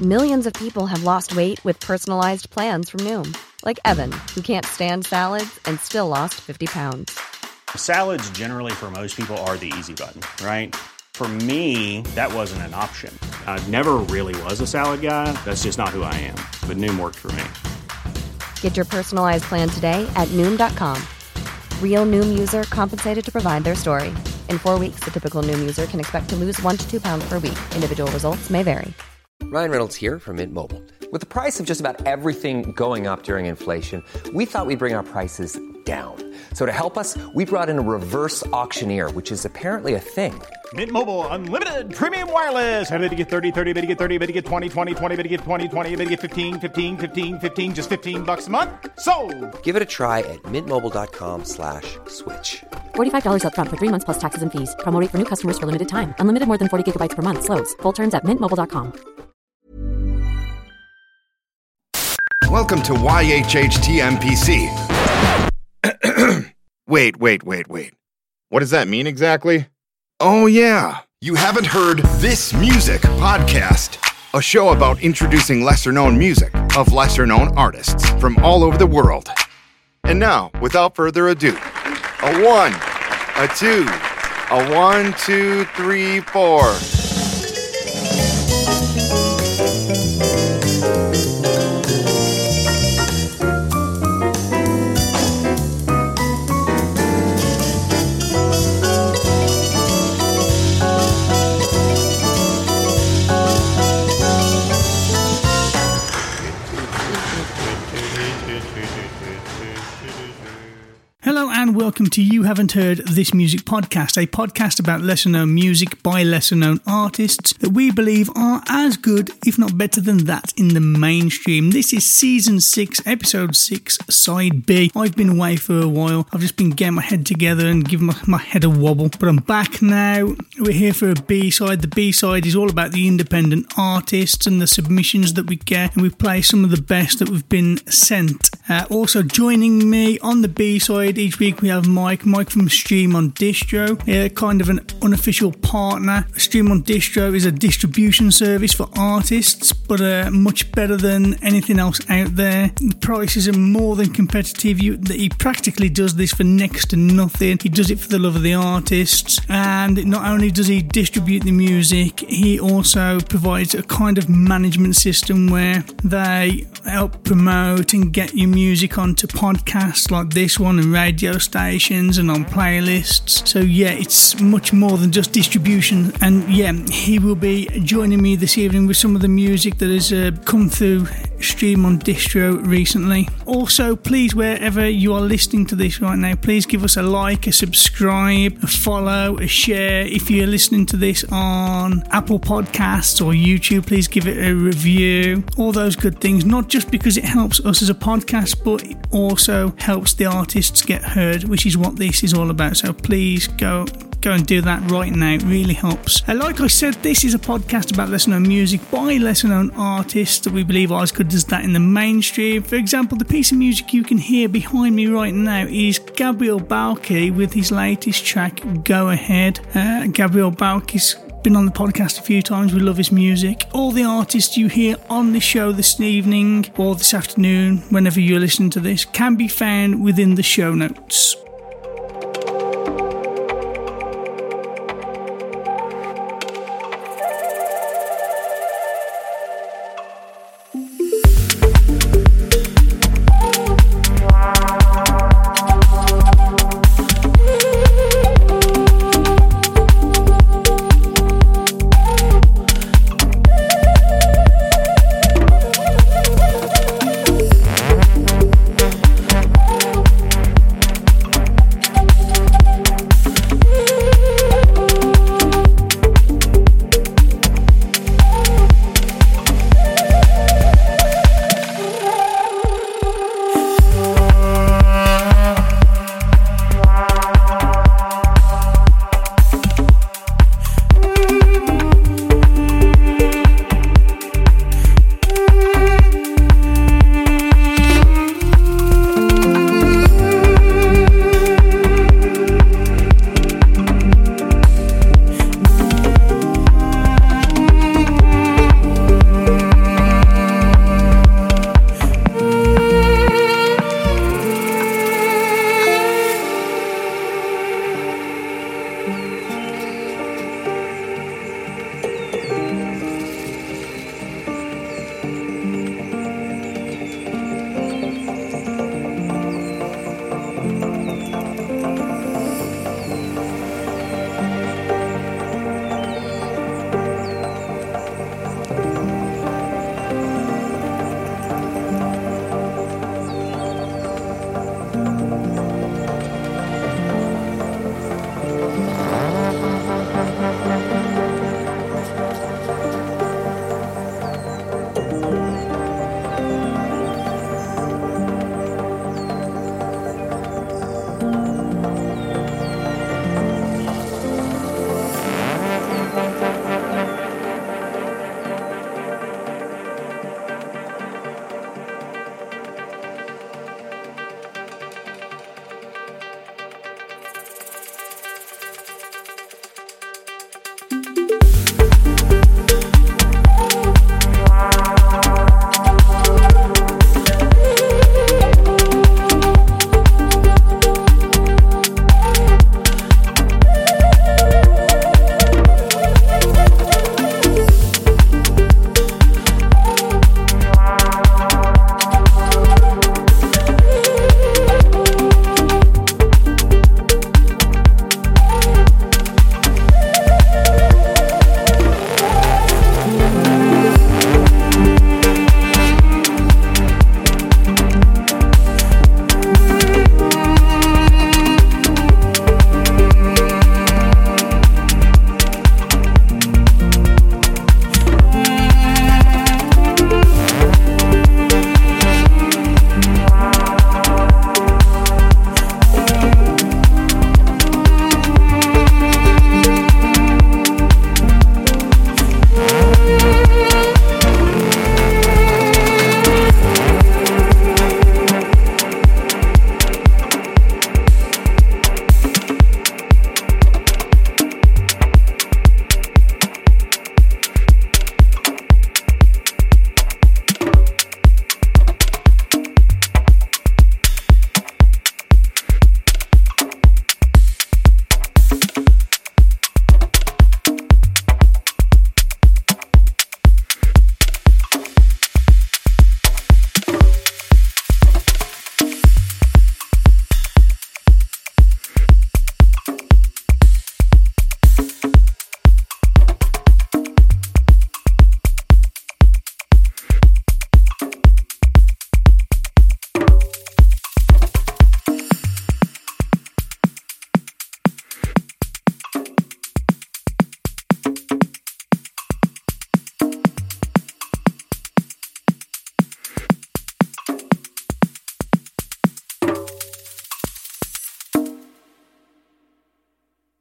Millions of people have lost weight with personalized plans from Noom. Like Evan, who can't stand salads and still lost 50 pounds. Salads generally for most people are the easy button, right? For me, that wasn't an option. I never really was a salad guy. That's just not who I am. But Noom worked for me. Get your personalized plan today at Noom.com. Real Noom user compensated to provide their story. In 4 weeks, the typical Noom user can expect to lose 1 to 2 pounds per week. Individual results may vary. Ryan Reynolds here from Mint Mobile. With the price of just about everything going up during inflation, we thought we'd bring our prices down. So to help us, we brought in a reverse auctioneer, which is apparently a thing. Mint Mobile Unlimited Premium Wireless. How to get 30, 30, bit to get 30, bit to get 20, 20, 20, bit to get 20, 20, bit to get 15, 15, 15, 15, just $15 a month? Sold! Give it a try at mintmobile.com/switch. $45 up front for 3 months plus taxes and fees. Promo rate for new customers for limited time. Unlimited more than 40 gigabytes per month. Slows full terms at mintmobile.com. Welcome to YHHTMPC. Wait. What does that mean exactly? Oh yeah, you haven't heard This Music Podcast, a show about introducing lesser-known music of lesser-known artists from all over the world. And now, without further ado, a 1, a 2, a 1, 2, 3, 4. Hello and welcome to You Haven't Heard This Music Podcast, a podcast about lesser-known music by lesser-known artists that we believe are as good, if not better than that, in the mainstream. This is Season 6, Episode 6, Side B. I've been away for a while. I've just been getting my head together and giving my head a wobble, but I'm back now. We're here for a B-side. The B-side is all about the independent artists and the submissions that we get, and we play some of the best that we've been sent. Also joining me on the B-side each week we have Mike from Stream on Distro, kind of an unofficial partner. Stream on Distro is a distribution service for artists, but much better than anything else out there. The prices are more than competitive. He practically does this for next to nothing. He does it for the love of the artists, and not only does he distribute the music, he also provides a kind of management system where they help promote and get your music onto podcasts like this one and radio stations and on playlists. So yeah, it's much more than just distribution. And yeah, he will be joining me this evening with some of the music that has come through Stream on Distro recently. Also, please, wherever you are listening to this right now, please give us a like, a subscribe, a follow, a share. If you're listening to this on Apple Podcasts or YouTube, please give it a review. All those good things, not just because it helps us as a podcast, but it also helps the artists get heard, which is what this is all about. So please go and do that right now. It really helps. Like I said, this is a podcast about lesser-known music by lesser-known artists that we believe are as good as that in the mainstream. For example, the piece of music you can hear behind me right now is Gabriel Bauke with his latest track, Go Ahead. Gabriel Bauke's been on the podcast a few times. We love his music. All the artists you hear on the show this evening or this afternoon, whenever you're listening to this, can be found within the show notes.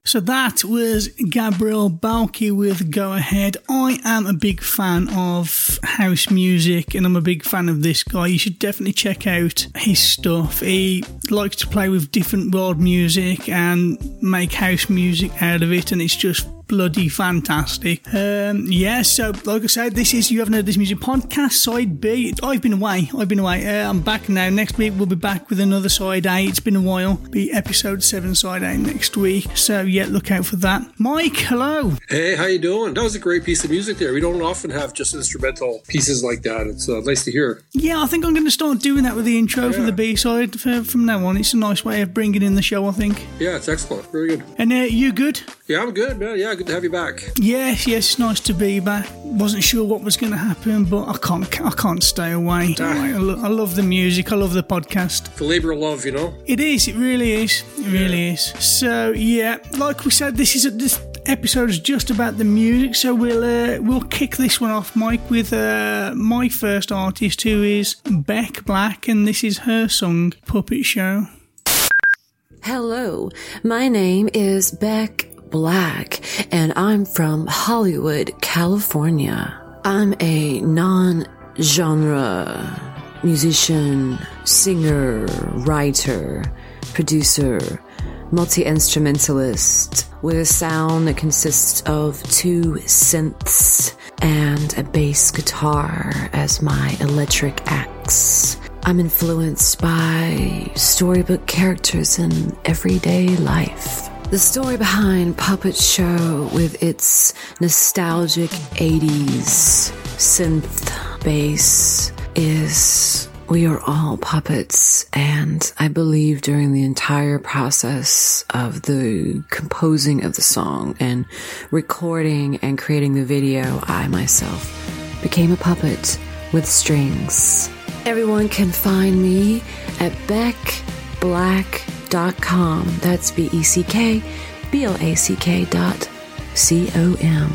So that was Gabriel Balki with Go Ahead. I am a big fan of house music and I'm a big fan of this guy. You should definitely check out his stuff. He likes to play with different world music and make house music out of it, and it's just bloody fantastic. So like I said, this is You Haven't Heard This Music Podcast, Side B. I've been away. I'm back now. Next week we'll be back with another Side A. It's been a while. Be episode 7 Side A next week. So yeah, look out for that. Mike, hello. Hey, how you doing? That was a great piece of music there. We don't often have just instrumental pieces like that. It's nice to hear. Yeah, I think I'm going to start doing that with the intro for the B-side from now on. It's a nice way of bringing in the show, I think. Yeah, it's excellent. Very good. And you good? Yeah, I'm good, man. Yeah, good to have you back. Yes, it's nice to be back. Wasn't sure what was going to happen, but I can't stay away. I love the music. I love the podcast. The labor of love, you know? It is. It really is. It really is. So, yeah, like we said, this episode is just about the music, so we'll kick this one off, Mike, with my first artist, who is Beck Black, and this is her song, Puppet Show. Hello, my name is Beck Black, and I'm from Hollywood, California. I'm a non-genre musician, singer, writer, producer, multi-instrumentalist with a sound that consists of 2 synths and a bass guitar as my electric axe. I'm influenced by storybook characters in everyday life. The story behind Puppet Show, with its nostalgic 80s synth bass, is we are all puppets, and I believe during the entire process of the composing of the song and recording and creating the video, I myself became a puppet with strings. Everyone can find me at beckblack.com. That's BeckBlack.com.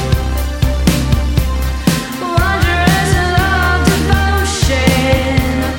Wondrous love devotion.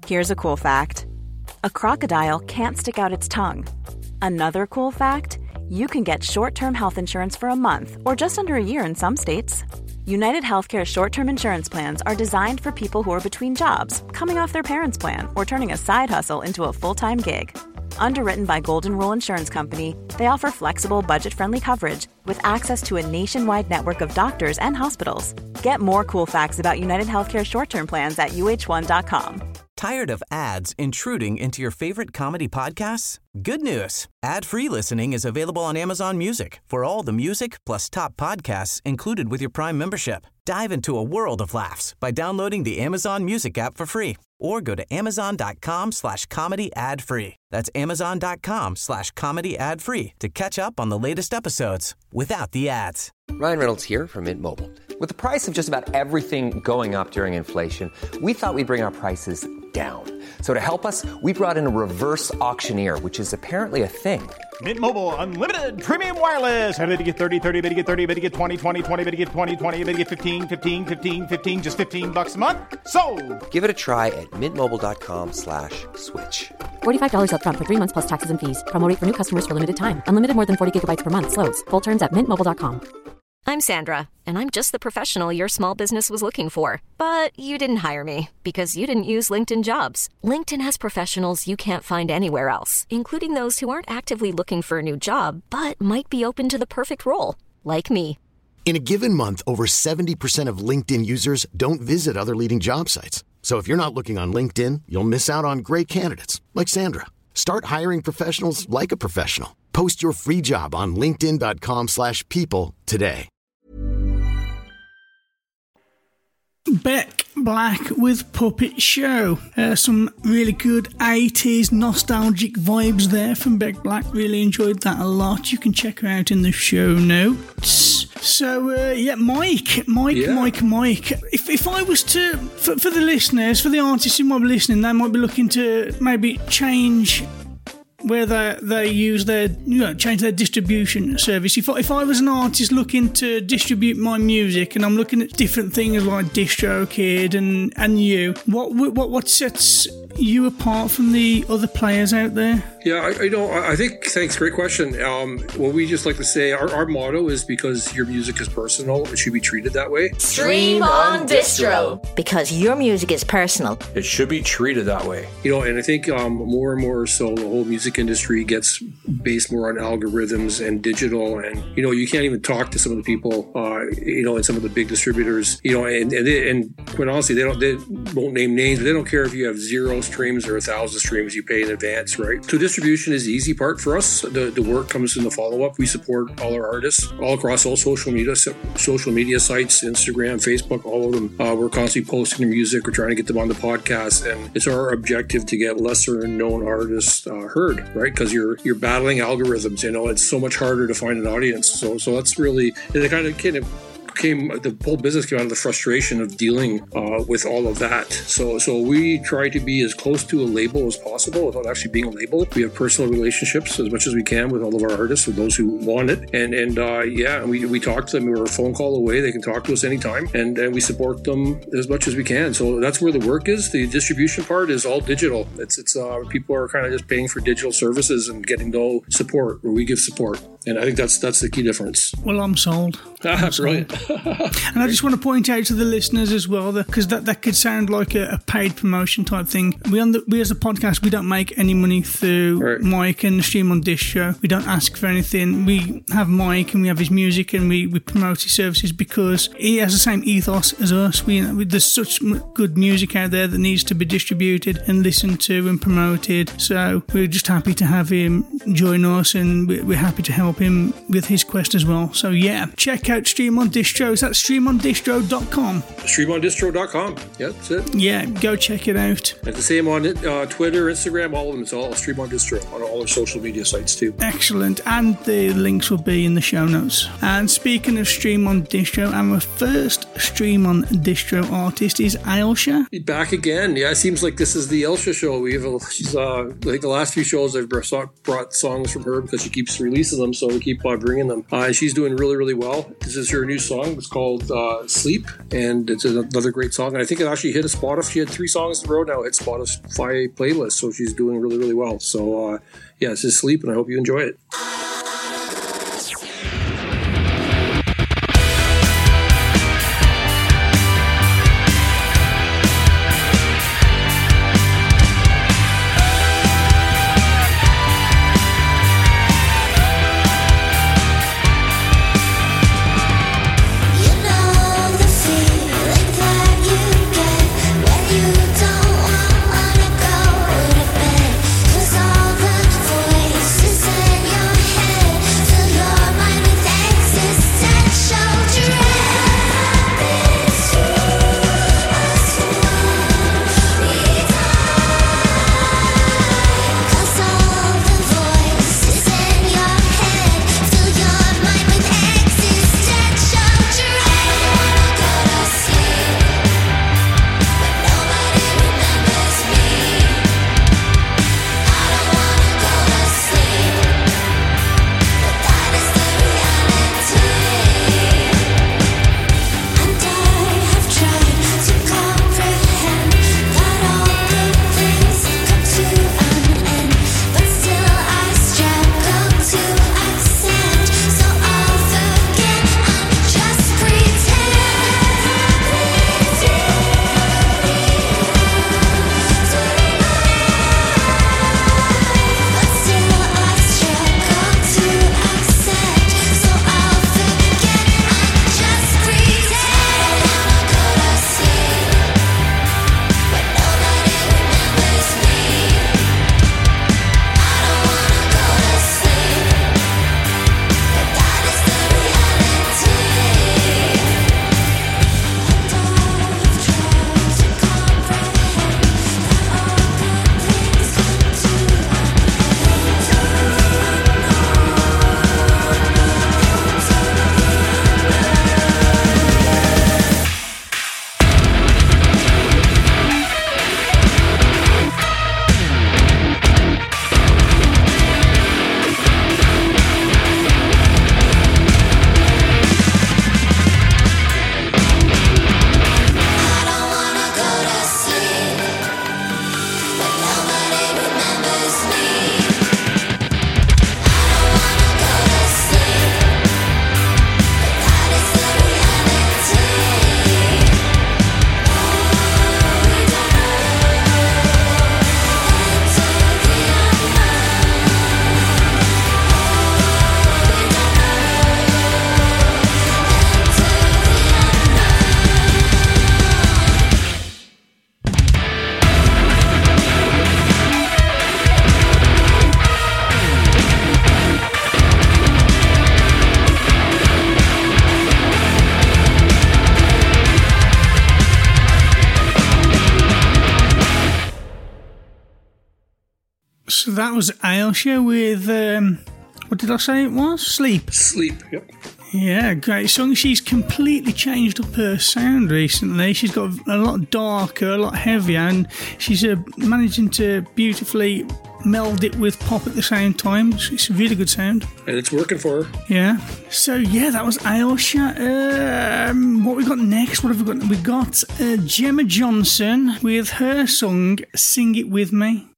Here's a cool fact. A crocodile can't stick out its tongue. Another cool fact, you can get short-term health insurance for a month or just under a year in some states. United Healthcare short-term insurance plans are designed for people who are between jobs, coming off their parents' plan, or turning a side hustle into a full-time gig. Underwritten by Golden Rule Insurance Company, they offer flexible, budget-friendly coverage with access to a nationwide network of doctors and hospitals. Get more cool facts about United Healthcare short-term plans at uh1.com. Tired of ads intruding into your favorite comedy podcasts? Good news. Ad-free listening is available on Amazon Music for all the music plus top podcasts included with your Prime membership. Dive into a world of laughs by downloading the Amazon Music app for free or go to amazon.com/comedy ad-free. That's amazon.com/comedy ad-free to catch up on the latest episodes without the ads. Ryan Reynolds here from Mint Mobile. With the price of just about everything going up during inflation, we thought we'd bring our prices down. So to help us, we brought in a reverse auctioneer, which is apparently a thing. Mint Mobile Unlimited Premium Wireless. How to get 30, 30, how to get 30, how to get 20, 20, 20, how to get 20, 20, how to get 15, 15, 15, 15, just $15 a month? Sold! Give it a try at mintmobile.com/switch. $45 up front for 3 months plus taxes and fees. Promo rate for new customers for limited time. Unlimited more than 40 gigabytes per month. Slows full terms at mintmobile.com. I'm Sandra, and I'm just the professional your small business was looking for. But you didn't hire me because you didn't use LinkedIn Jobs. LinkedIn has professionals you can't find anywhere else, including those who aren't actively looking for a new job, but might be open to the perfect role, like me. In a given month, over 70% of LinkedIn users don't visit other leading job sites. So if you're not looking on LinkedIn, you'll miss out on great candidates like Sandra. Start hiring professionals like a professional. Post your free job on linkedin.com/people today. Beck Black with Puppet Show. Some really good 80s nostalgic vibes there from Beck Black. Really enjoyed that a lot. You can check her out in the show notes. So, Mike. If I was to, for the listeners, for the artists who might be listening, they might be looking to maybe change where they use their, change their distribution service. If I was an artist looking to distribute my music and I'm looking at different things like DistroKid and you, what sets you apart from the other players out there? Yeah, I think, thanks, great question. What we just like to say, our motto is because your music is personal, it should be treated that way. Stream on Distro. Because your music is personal. It should be treated that way. And I think more and more so the whole music industry gets based more on algorithms and digital, and you can't even talk to some of the people and some of the big distributors, and quite honestly, they won't name names, but they don't care if you have 0 streams or 1,000 streams, you pay in advance, right? So distribution is the easy part for us. The work comes in the follow-up. We support all our artists all across all social media sites, Instagram, Facebook, all of them. We're constantly posting their music. We're trying to get them on the podcast, and it's our objective to get lesser known artists heard, right? Because you're battling algorithms. It's so much harder to find an audience. So that's really the kind of the whole business came out of the frustration of dealing with all of that. So we try to be as close to a label as possible without actually being a label. We have personal relationships as much as we can with all of our artists, with those who want it. And we talk to them. We're a phone call away. They can talk to us anytime, and we support them as much as we can. So that's where the work is. The distribution part is all digital. It's people are kind of just paying for digital services and getting no support, where we give support. And I think that's the key difference. Well, I'm sold. Brilliant. And I just want to point out to the listeners as well, because that could sound like a paid promotion type thing. We as a podcast, we don't make any money through Mike and the Stream on Distro. We don't ask for anything. We have Mike and we have his music and we promote his services because he has the same ethos as us. There's such good music out there that needs to be distributed and listened to and promoted. So we're just happy to have him join us, and we're happy to help him with his quest as well. So check out Stream on Distro. Is that streamondistro.com? Streamondistro.com. Yeah, that's it. Yeah, go check it out. And the same on Twitter, Instagram, all of them. It's all Stream on Distro on all our social media sites too. Excellent. And the links will be in the show notes. And speaking of Stream on Distro, our first Stream on Distro artist is Ailsha. Back again. Yeah, it seems like this is the Ailsha show. She's I think the last few shows I've brought songs from her because she keeps releasing them. so we keep bringing them. She's doing really, really well. This is her new song. It's called Sleep, and it's another great song. And I think it actually hit a Spotify. She had 3 songs in a row now. It's Spotify playlist, so she's doing really, really well. So yeah, this is Sleep, and I hope you enjoy it. So that was Ailsa with, what did I say it was? Sleep. Sleep, yep. Yeah, great song. She's completely changed up her sound recently. She's got a lot darker, a lot heavier, and she's managing to beautifully meld it with pop at the same time. It's a really good sound. And it's working for her. Yeah. So, yeah, that was Ailsa. What we got next? What have we got? We got Gemma Johnson with her song, Sing It With Me.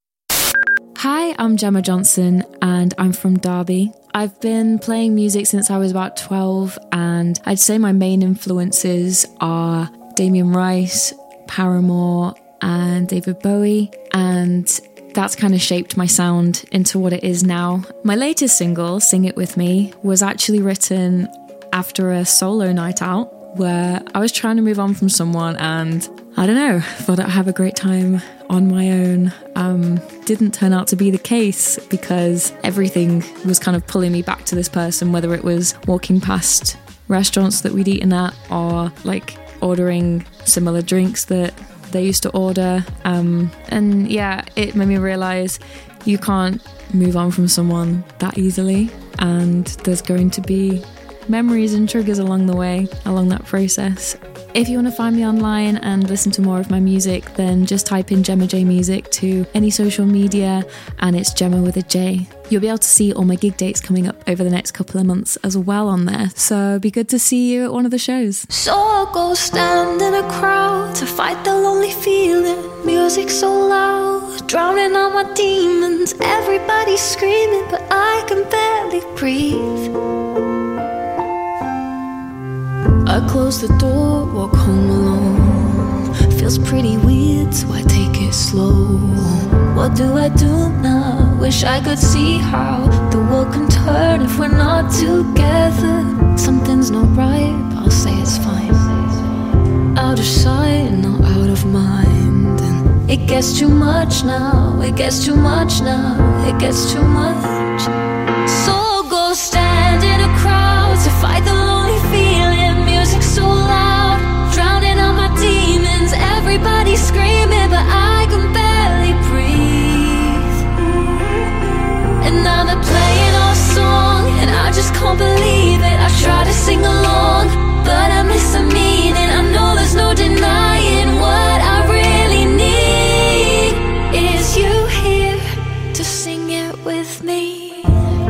Hi, I'm Gemma Johnson and I'm from Derby. I've been playing music since I was about 12 and I'd say my main influences are Damien Rice, Paramore and David Bowie, and that's kind of shaped my sound into what it is now. My latest single, Sing It With Me, was actually written after a solo night out where I was trying to move on from someone and I don't know, thought I'd have a great time on my own. Didn't turn out to be the case because everything was kind of pulling me back to this person, whether it was walking past restaurants that we'd eaten at or like ordering similar drinks that they used to order. And yeah, it made me realise you can't move on from someone that easily, and there's going to be memories and triggers along the way, along that process. If you want to find me online and listen to more of my music, then just type in Gemma J Music to any social media, and it's Gemma with a J. You'll be able to see all my gig dates coming up over the next couple of months as well on there, so it'd be good to see you at one of the shows. So I'll go stand in a crowd to fight the lonely feeling. Music so loud, drowning out my demons. Everybody's screaming, but I can barely breathe. I close the door, walk home alone. Feels pretty weird, so I take it slow. What do I do now? Wish I could see how the world can turn if we're not together. Something's not right, I'll say it's fine. Out of sight, not out of mind. And it gets too much now, it gets too much now, it gets too much. So I'll go stand in a crowd to fight the lonely feeling. Music so loud, drowning out my demons. Everybody's screaming, but I can barely breathe. And now they're playing our song, and I just can't believe it. I try to sing along, but I miss the meaning. I know there's no denying what I really need is you here to sing it with me.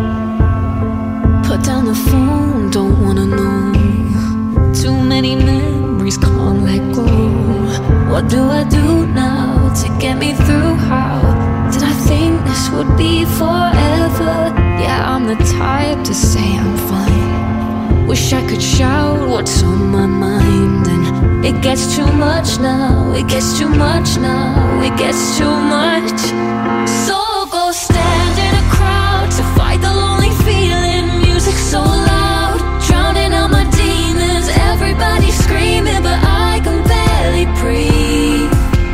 Put down the phone, don't wanna know. Too many memories, can't let go. What do I do now to get me through? How did I think this would be forever? Yeah, I'm the type to say I'm fine. Wish I could shout what's on my mind. And it gets too much now, it gets too much now, it gets too much. So I'll go stand in a crowd to fight the lonely feeling. Music so loud, drowning out my demons. Everybody's screaming, but I can barely breathe.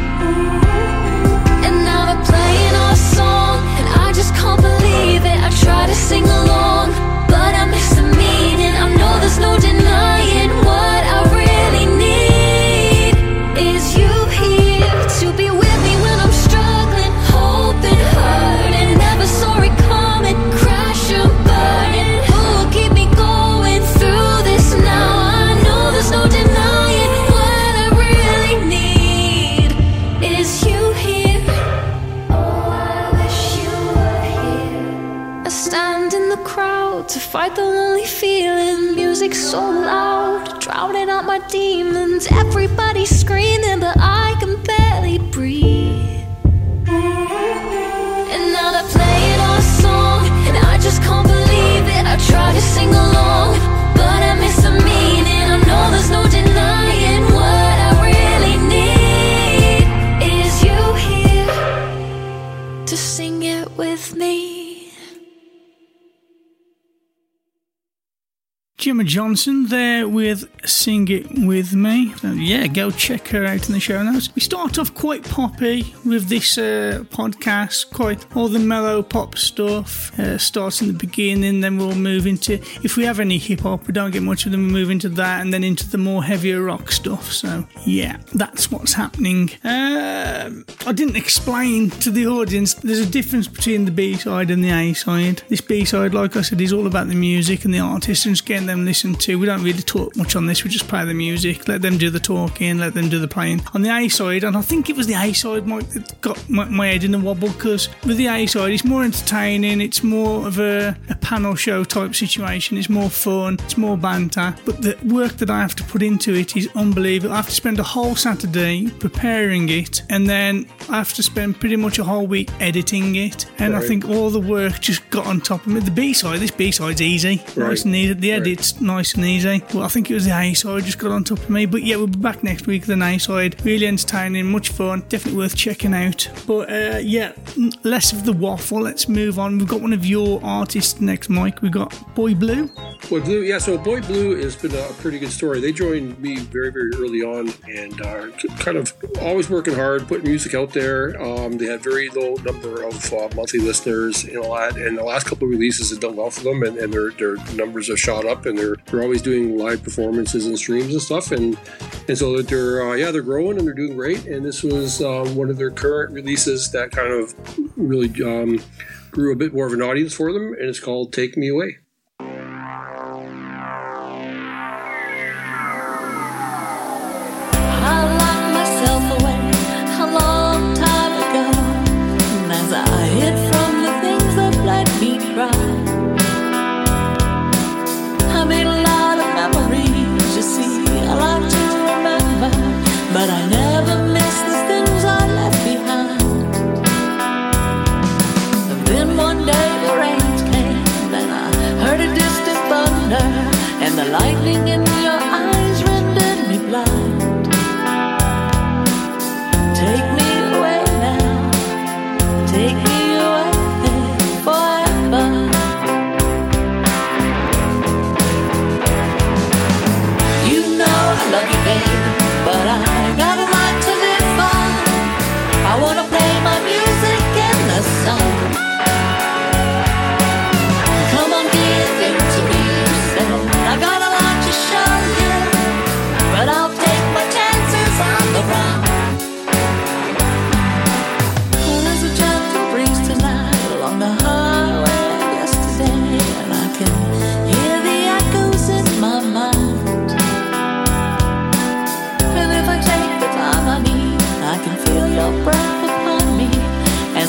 And now they're playing our song, and I just can't believe it. I try to sing along, but I miss the meaning. I know there's no denying what I really need is you here to be with me when I'm struggling, hoping, hurting, never saw it coming, crash and burning. Who will keep me going through this now? I know there's no denying what I really need is you here. Oh, I wish you were here. I stand in the crowd to fight the lonely feeling. Music so loud, drowning out my demons. Everybody's screaming, but I can barely breathe. And now they're playing our song, and I just can't believe it. I try to sing along, but I miss the meaning. I know there's no denying what I really need is you here to sing it with me. Gemma Johnson there with Sing It With Me. So yeah, go check her out in the show notes. We start off quite poppy with this podcast, quite all the mellow pop stuff. Starts in the beginning, then we'll move into, if we have any hip hop, we don't get much of them, we move into that, and then into the more heavier rock stuff. So yeah, that's what's happening. I didn't explain to the audience, there's a difference between the B-side and the A-side. This B-side, like I said, is all about the music and the artist and just getting them listened to. We don't really talk much on this, we just play the music, let them do the talking, let them do the playing. On the A-side, and I think it was the A-side that got my head in a wobble, because with the A-side it's more entertaining, it's more of a panel show type situation, it's more fun, it's more banter, but the work that I have to put into it is unbelievable. I have to spend a whole Saturday preparing it, and then I have to spend pretty much a whole week editing it, and right. I think all the work just got on top of me. The B-side, this B-side's easy, right. Nice and easy, the edit's nice and easy. Well, I think it was the A-side just got on top of me, but yeah, we'll be back next week with an A-side. Really entertaining, much fun, definitely worth checking out. But yeah, less of the waffle, let's move on. We've got one of your artists next, Mike. We've got Boy Blue. Boy Blue, yeah, so Boy Blue has been a pretty good story. They joined me very, very early on, and kind of always working hard, putting music out there. They had very low number of monthly listeners and all that, and the last couple of releases have done well for them, and their numbers have shot up, and they're always doing live performances and streams and stuff, and so that they're growing and they're doing great. And this was one of their current releases that kind of really grew a bit more of an audience for them, and it's called Take Me Away.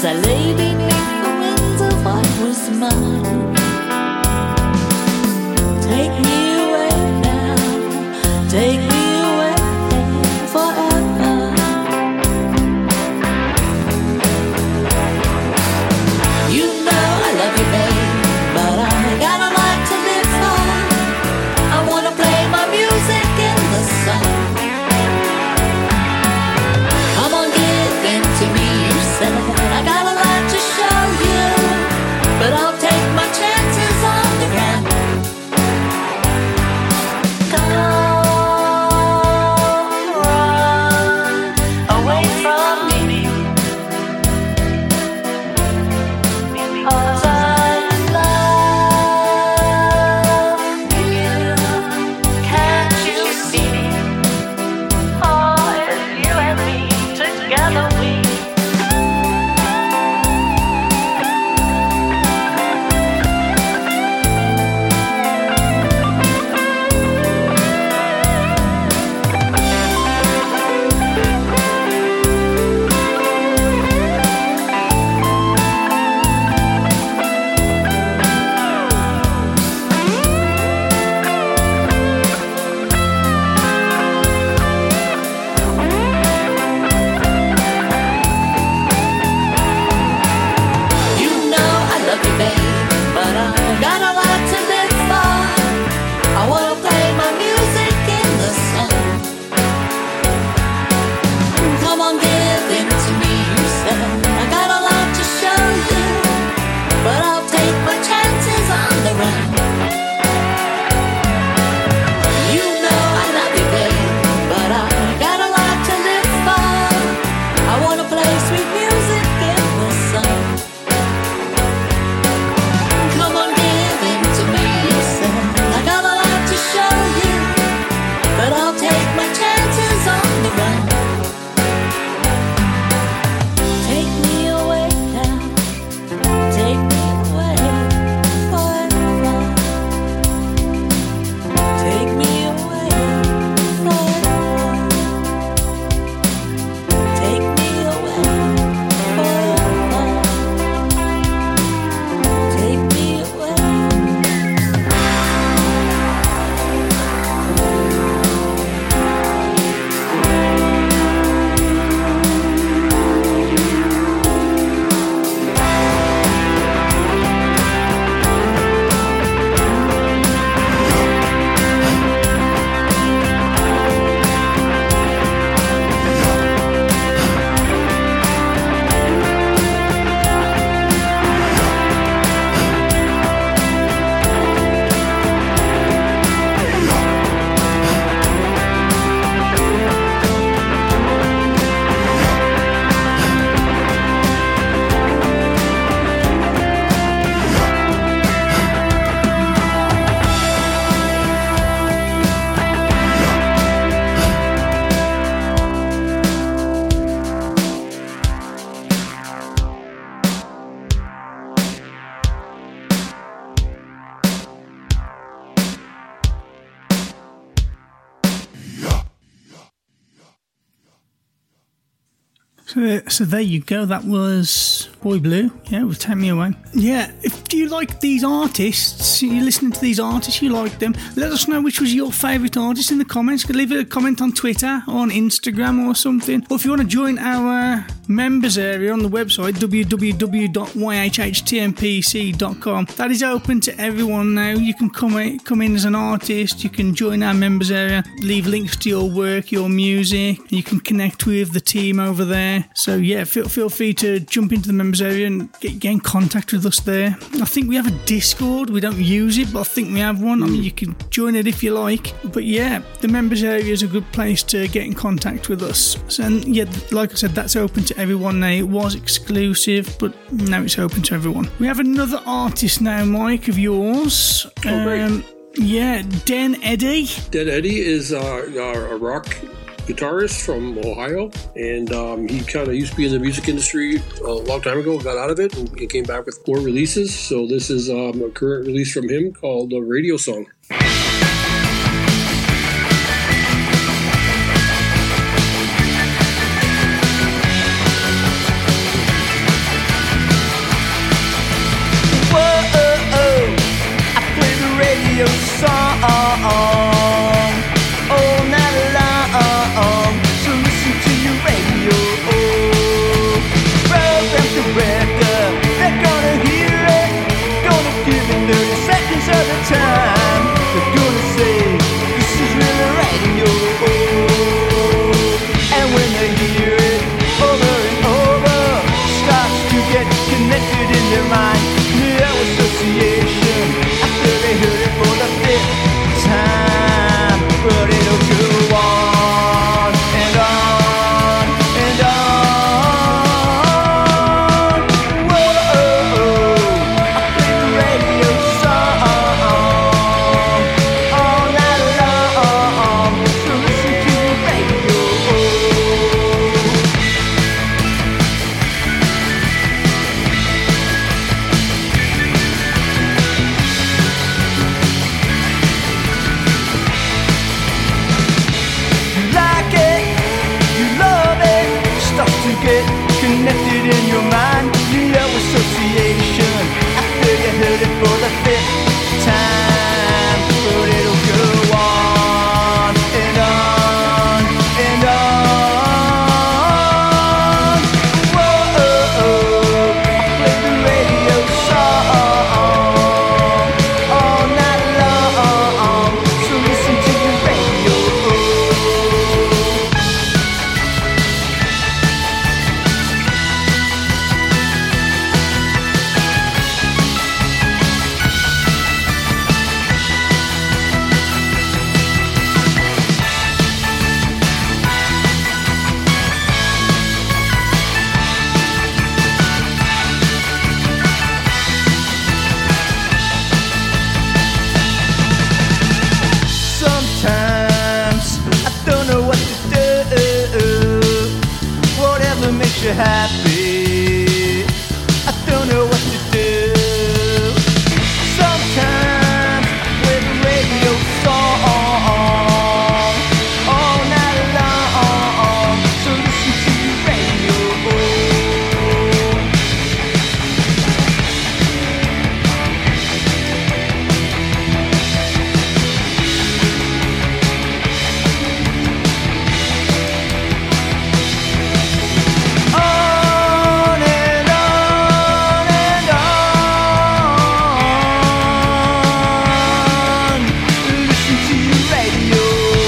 I lay beneath the winds of what was mine. Take me away now, take me away forever. You know I love you, babe, but I got a lot to live for. I wanna play my music in the sun. Come on, give in to me, you said. I got a lot to show you, but I'll take my chances on the ground. Come run away from me, because I love you. Can't you see? Oh, it's you and me together, we. You know I love you, babe, but I got a lot to live for. I wanna play my music in the sun. Come on, give in to me, you said. I got a lot to show you, but I'll take my chances on the run. You know I love you, babe, but I got a lot to live for. I wanna play sweet music in the sun. Come on, give in to me, you said. I got a lot to show you, but I'll take my chances on the run. Take me away now, take me away forever. Take me away forever. Take me away forever. Take me away. So there you go. That was Boy Blue. Yeah, it would Take Me Away. Yeah, if you like these artists, you're listening to these artists, you like them, let us know which was your favourite artist in the comments. You can leave a comment on Twitter or on Instagram or something. Or if you want to join our members area on the website, www.yhhtmpc.com, that is open to everyone now. You can come in as an artist, you can join our members area, leave links to your work, your music, you can connect with the team over there. So yeah, feel free to jump into the members area and get in contact with us there. I think we have a Discord. We don't use it, but I think we have one. I mean, you can join it if you like. But yeah, the members area is a good place to get in contact with us. So, and yeah, like I said, that's open to everyone now. It was exclusive, but now it's open to everyone. We have another artist now, Mike, of yours. Great. Yeah, Den Eddy. Den Eddy is a rock guitarist from Ohio, and he kind of used to be in the music industry a long time ago, got out of it, and he came back with more releases. So this is a current release from him called Radio Song. connected in your mind. You know association. After you heard it for the 5th time, but it'll go on and on and on. Whoa, play the radio song all night long. So listen to the radio. Sometimes I don't know what to do. Whatever makes you happy, I don't know what to do. Sometimes I play the radio song all night long. So listen to the radio. On and on and on. Listen to your radio.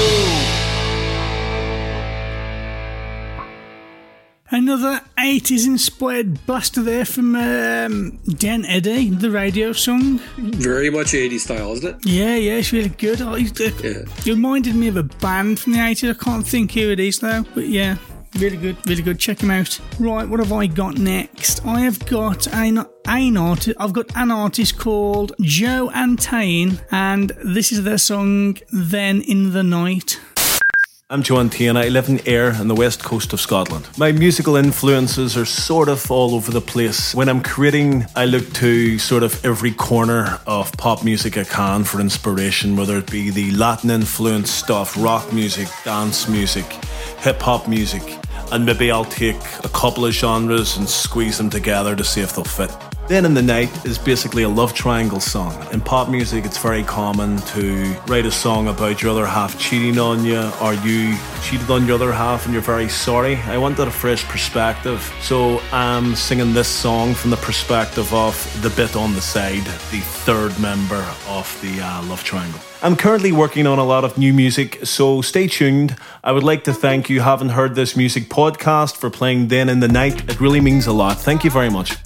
Another 80s inspired blaster there from Den Eddy, the radio song. Very much 80s style, isn't it? Yeah, it's really good. It reminded me of a band from the 80s. I can't think who it is though, but yeah, really good. Check him out. Right, what have I got next? I have got an artist called Joe Antain, and this is their song Then in the Night. I'm Joe Antain. I live in Ayr on the west coast of Scotland. My musical influences are sort of all over the place. When I'm creating, I look to sort of every corner of pop music I can for inspiration, whether it be the Latin influence stuff, rock music, dance music, hip hop music, and maybe I'll take a couple of genres and squeeze them together to see if they'll fit. Then in the Night is basically a love triangle song. In pop music, it's very common to write a song about your other half cheating on you, or you cheated on your other half and you're very sorry. I wanted a fresh perspective, so I'm singing this song from the perspective of the bit on the side, the third member of the love triangle. I'm currently working on a lot of new music, so stay tuned. I would like to thank You Haven't Heard This Music podcast for playing Then in the Night. It really means a lot. Thank you very much.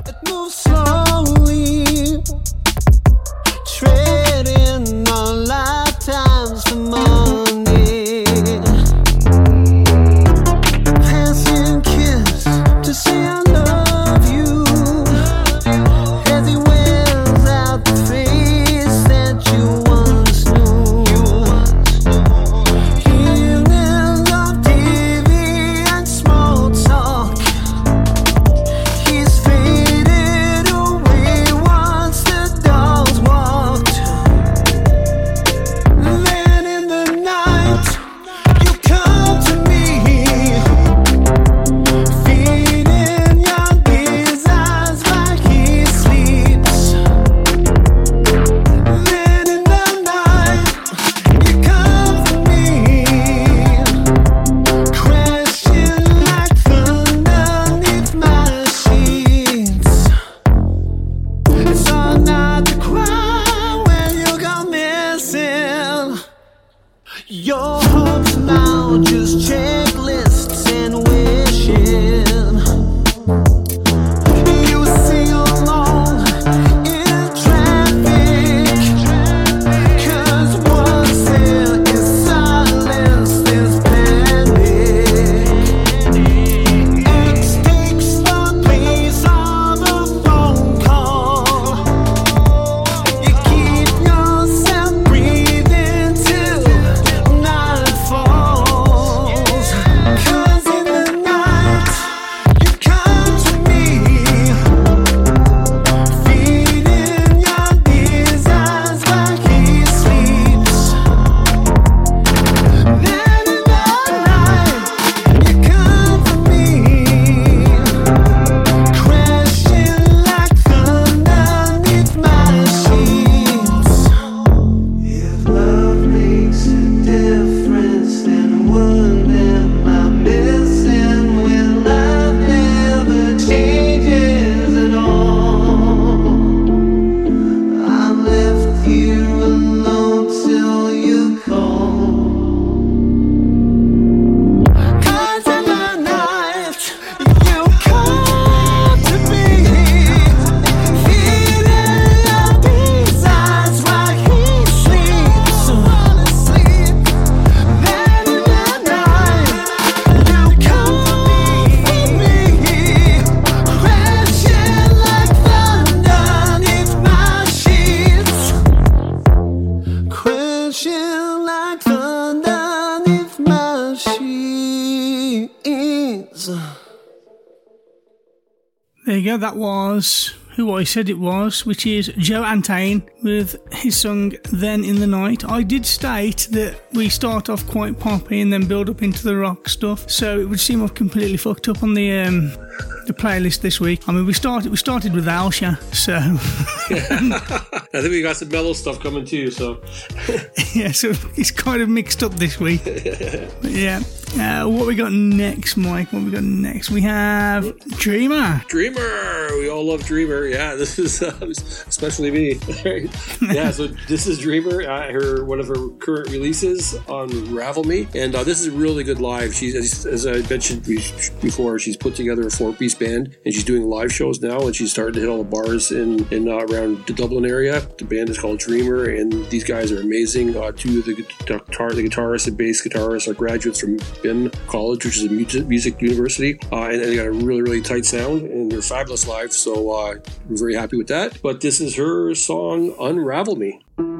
Slowly trading on lifetimes for money. Passing kiss to say I love you as he wears out the face that you once knew. Evenings of TV and small talk. His face There you go, that was who I said it was, which is Joe Antain with his song Then in the Night. I did state that we start off quite poppy and then build up into the rock stuff, so it would seem I've completely fucked up on the playlist this week. I mean, we started with Alsha, so I think we got some mellow stuff coming too, so yeah, so it's kind of mixed up this week. But yeah. What we got next, Mike? What we got next? We have Dreamer. We all love Dreamer. Yeah, this is especially me. Yeah, so this is Dreamer. One of her current releases on Ravel Me, and this is really good live. She's, as I mentioned before, she's put together a 4-piece band, and she's doing live shows now, and she's starting to hit all the bars in around the Dublin area. The band is called Dreamer, and these guys are amazing. Two of the guitarist and bass guitarists are graduates from BIM College, which is a music university, and they got a really, really tight sound, and they're fabulous live, so we're very happy with that. But this is her song Unravel Me.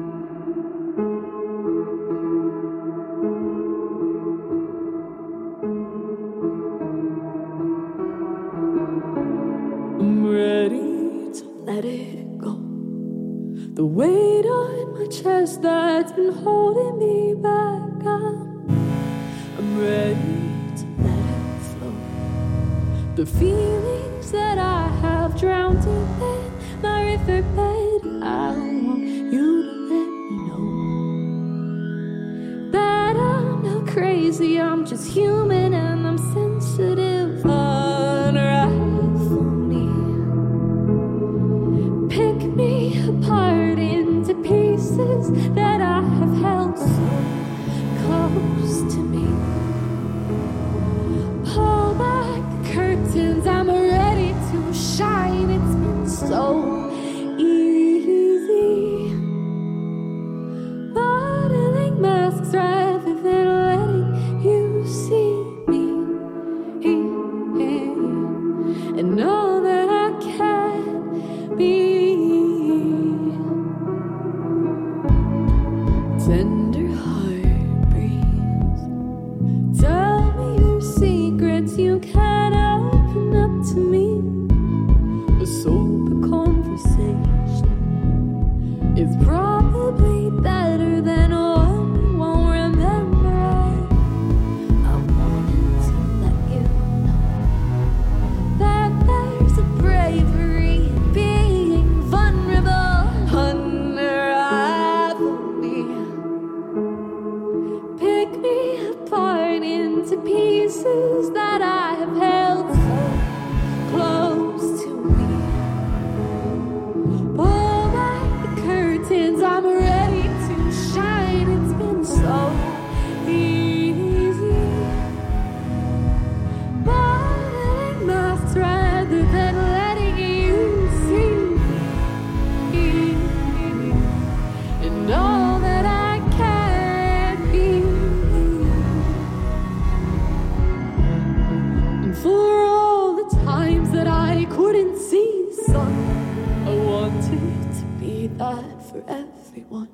I'm ready to let it go. The weight on my chest that's been holding me back. I'm ready to let it flow. The feelings that I have drowned in my riverbed, I want you to let me know that I'm not crazy, I'm just human and I'm sensitive. Unravel me, pick me apart into pieces that I have held so close to me. Pull back the curtains, I'm ready to shine. It's been so easy bottling masks rather than letting you see me, and all that I can be. Tender heart breeze, tell me your secrets you can't open up to me. A sober conversation is probably better than one we won't remember. I wanted to let you know that there's a bravery in being vulnerable. Unravel me, pick me apart into pieces that I have held so close to me. Pull back the curtains, I'm ready to shine. It's been so easy bottling masks rather than letting you see me, and all that I can be. And for all the times that I couldn't see the sun, I wanted to be that for everyone.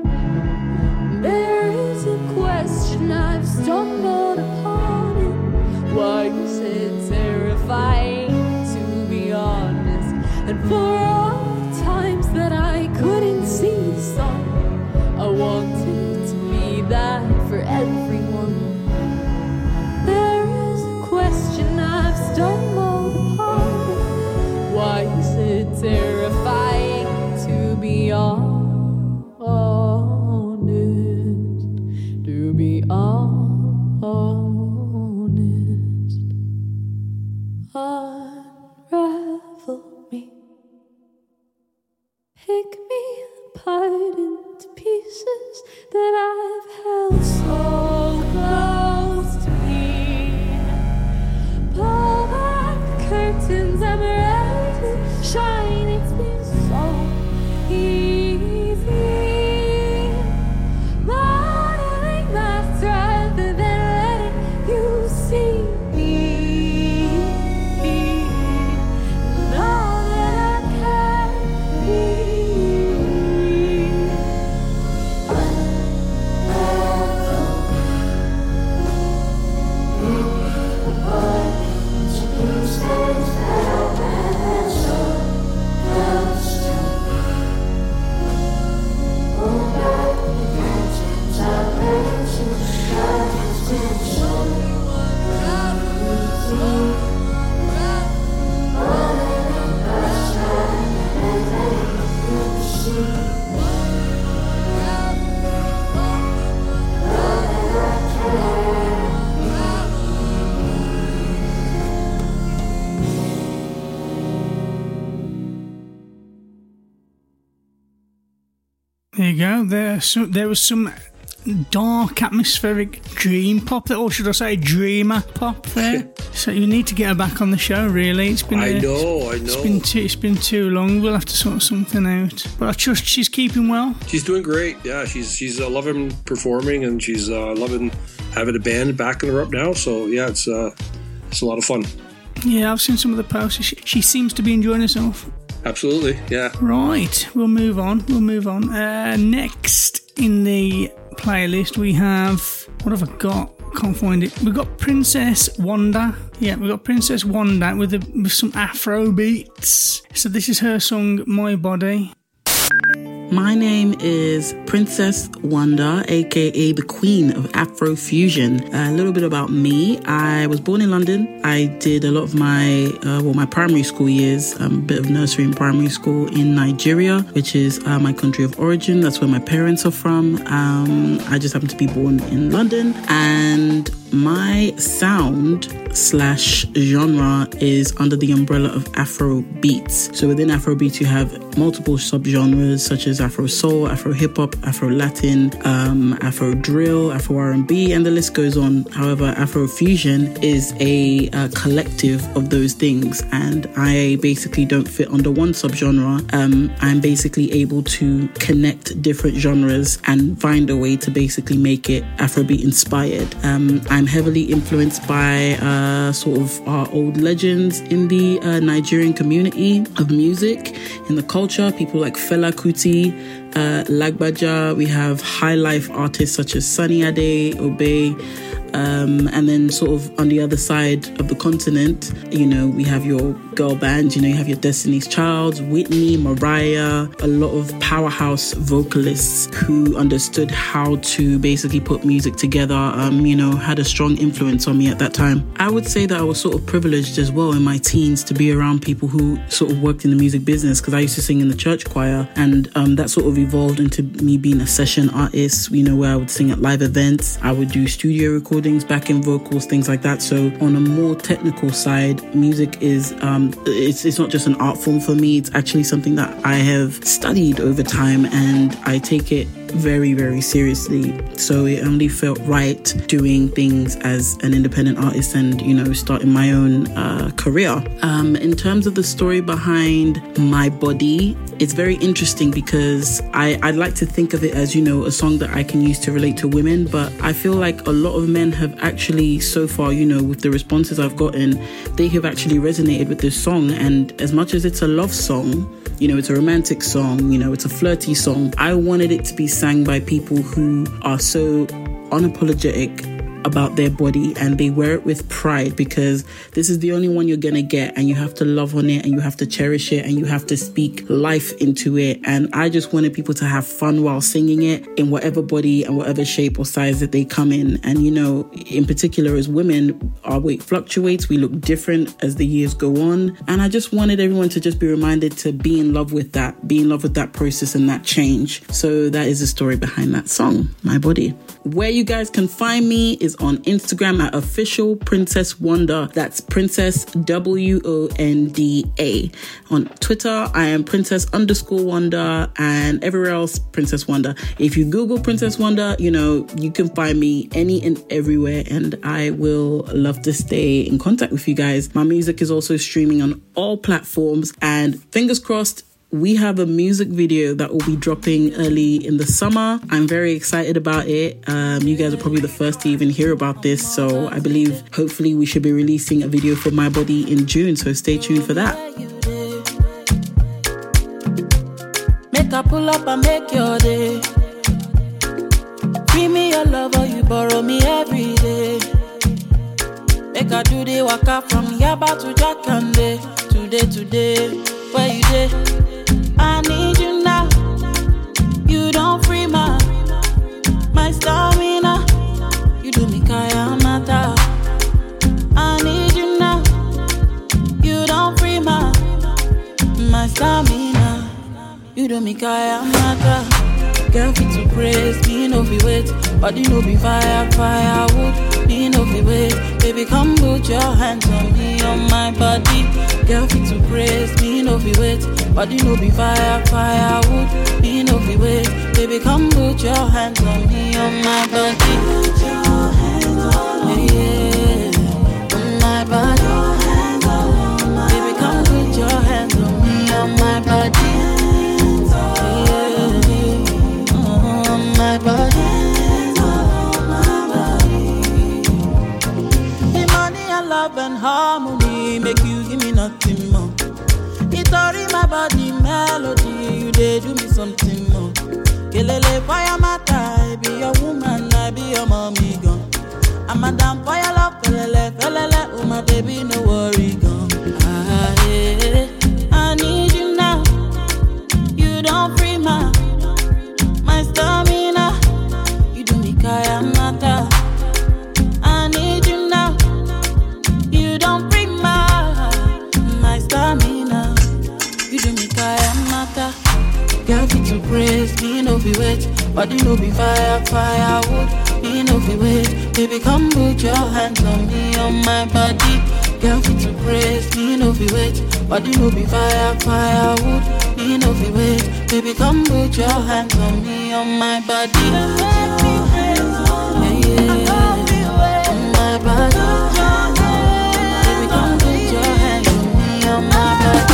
There is a question I've stumbled upon, and why is it terrifying to be honest? And for all the times that I couldn't see the sun, I wanted to be that for everyone. There is a question I've stumbled upon, why is it terrifying to be honest? To be honest, unravel me, pick me apart into pieces that I've held so close to me. Pull back the curtains, I'm ready to shine. It's been so easy bottling masks rather than letting you see me, and all that I can be. Unravel me, There you go. There was some dark atmospheric dream pop, or should I say dreamer pop there. So you need to get her back on the show, really. It's been I know. It's been too long. We'll have to sort something out, but I trust she's keeping well. She's doing great. Yeah, she's loving performing, and she's loving having a band backing her up now. So yeah, it's a lot of fun. Yeah, I've seen some of the posts. She seems to be enjoying herself. Absolutely, yeah. Right, we'll move on. Next in the playlist we have, what have I got? Can't find it. We've got Princess Wanda. Yeah, we've got Princess Wanda with some Afro beats. So this is her song, My Body. My name is Princess Wanda, aka the Queen of Afrofusion. A little bit about me. I was born in London. I did a lot of my primary school years, a bit of nursery and primary school in Nigeria, which is my country of origin. That's where my parents are from. I just happened to be born in London, and my sound / genre is under the umbrella of Afro beats. So within Afro beats, you have multiple subgenres such as Afro soul, Afro hip hop, Afro Latin, Afro drill, Afro R&B, and the list goes on. However, Afrofusion is a collective of those things, and I basically don't fit under one subgenre. I'm basically able to connect different genres and find a way to basically make it Afrobeat inspired. I'm heavily influenced by sort of our old legends in the Nigerian community of music, in the culture, people like Fela Kuti, Lagbaja. We have high life artists such as Sunny Ade, Obey, and then sort of on the other side of the continent, you know, we have your girl bands, you know, you have your Destiny's Child, Whitney, Mariah, a lot of powerhouse vocalists who understood how to basically put music together, you know, had a strong influence on me at that time. I would say that I was sort of privileged as well in my teens to be around people who sort of worked in the music business, because I used to sing in the church choir, and that sort of evolved into me being a session artist, you know, where I would sing at live events, I would do studio recordings, backing vocals, things like that. So on a more technical side, music is it's not just an art form for me, it's actually something that I have studied over time, and I take it very, very seriously. So it only felt right doing things as an independent artist and, you know, starting my own career. In terms of the story behind My Body, it's very interesting because I'd like to think of it as, you know, a song that I can use to relate to women, but I feel like a lot of men have actually so far, you know, with the responses I've gotten, they have actually resonated with this song. And as much as it's a love song, you know, it's a romantic song, you know, it's a flirty song, I wanted it to be sang by people who are so unapologetic about their body and they wear it with pride, because this is the only one you're gonna get, and you have to love on it and you have to cherish it and you have to speak life into it. And I just wanted people to have fun while singing it in whatever body and whatever shape or size that they come in. And, you know, in particular as women, our weight fluctuates, we look different as the years go on, and I just wanted everyone to just be reminded to be in love with that process and that change. So that is the story behind that song, My Body. Where you guys can find me is on Instagram at official Princess Wanda. That's Princess WONDA. On Twitter, I am Princess_Wanda, and everywhere else, Princess Wanda. If you Google Princess Wanda, you know, you can find me any and everywhere, and I will love to stay in contact with you guys. My music is also streaming on all platforms, and fingers crossed, we have a music video that will be dropping early in the summer. I'm very excited about it. You guys are probably the first to even hear about this. So I believe hopefully we should be releasing a video for My Body in June. So stay tuned for that. Make I pull up and make your day. Give me your love or you borrow me every day. Make I do the waka from Yaba to Jakande. Today, where you day? I need you now. You don't free my stamina. You do me kaya mata. I need you now. You don't free my stamina. You do me kaya mata. Girl fit to praise, me no be wait. Body no be firewood. Me no be wait. Baby come put your hands on me, on my body. Girl fit to praise, me no no be wait. Body no be firewood, me no be wait. Baby, come put your hands on me, on my body. Put your hands on me, yeah, on my body. Baby, come put your hands on me, on my body. Yeah, on my body. The money and love and harmony make you give me nothing more. It's all in my body melody, you they do me something more. Kelele for your matter, I be your woman, I be your mommy gone. I'm a damn for your love, felele, oh my baby, no worry gone. I need you now, you don't free my stamina, you do me kaya mata. I need you now, you don't free my stamina, you do me kaya mata. Girl, fit to praise, me no be wait. Body no be firewood, me no be wait. Baby, come put your hands on me, on my body. Girl, fit to praise, me no be wait. Body no be firewood, me no be wait. Baby, come put your hands on me, on my body. Yeah, on my body. Baby, come put your hands on me, on my body.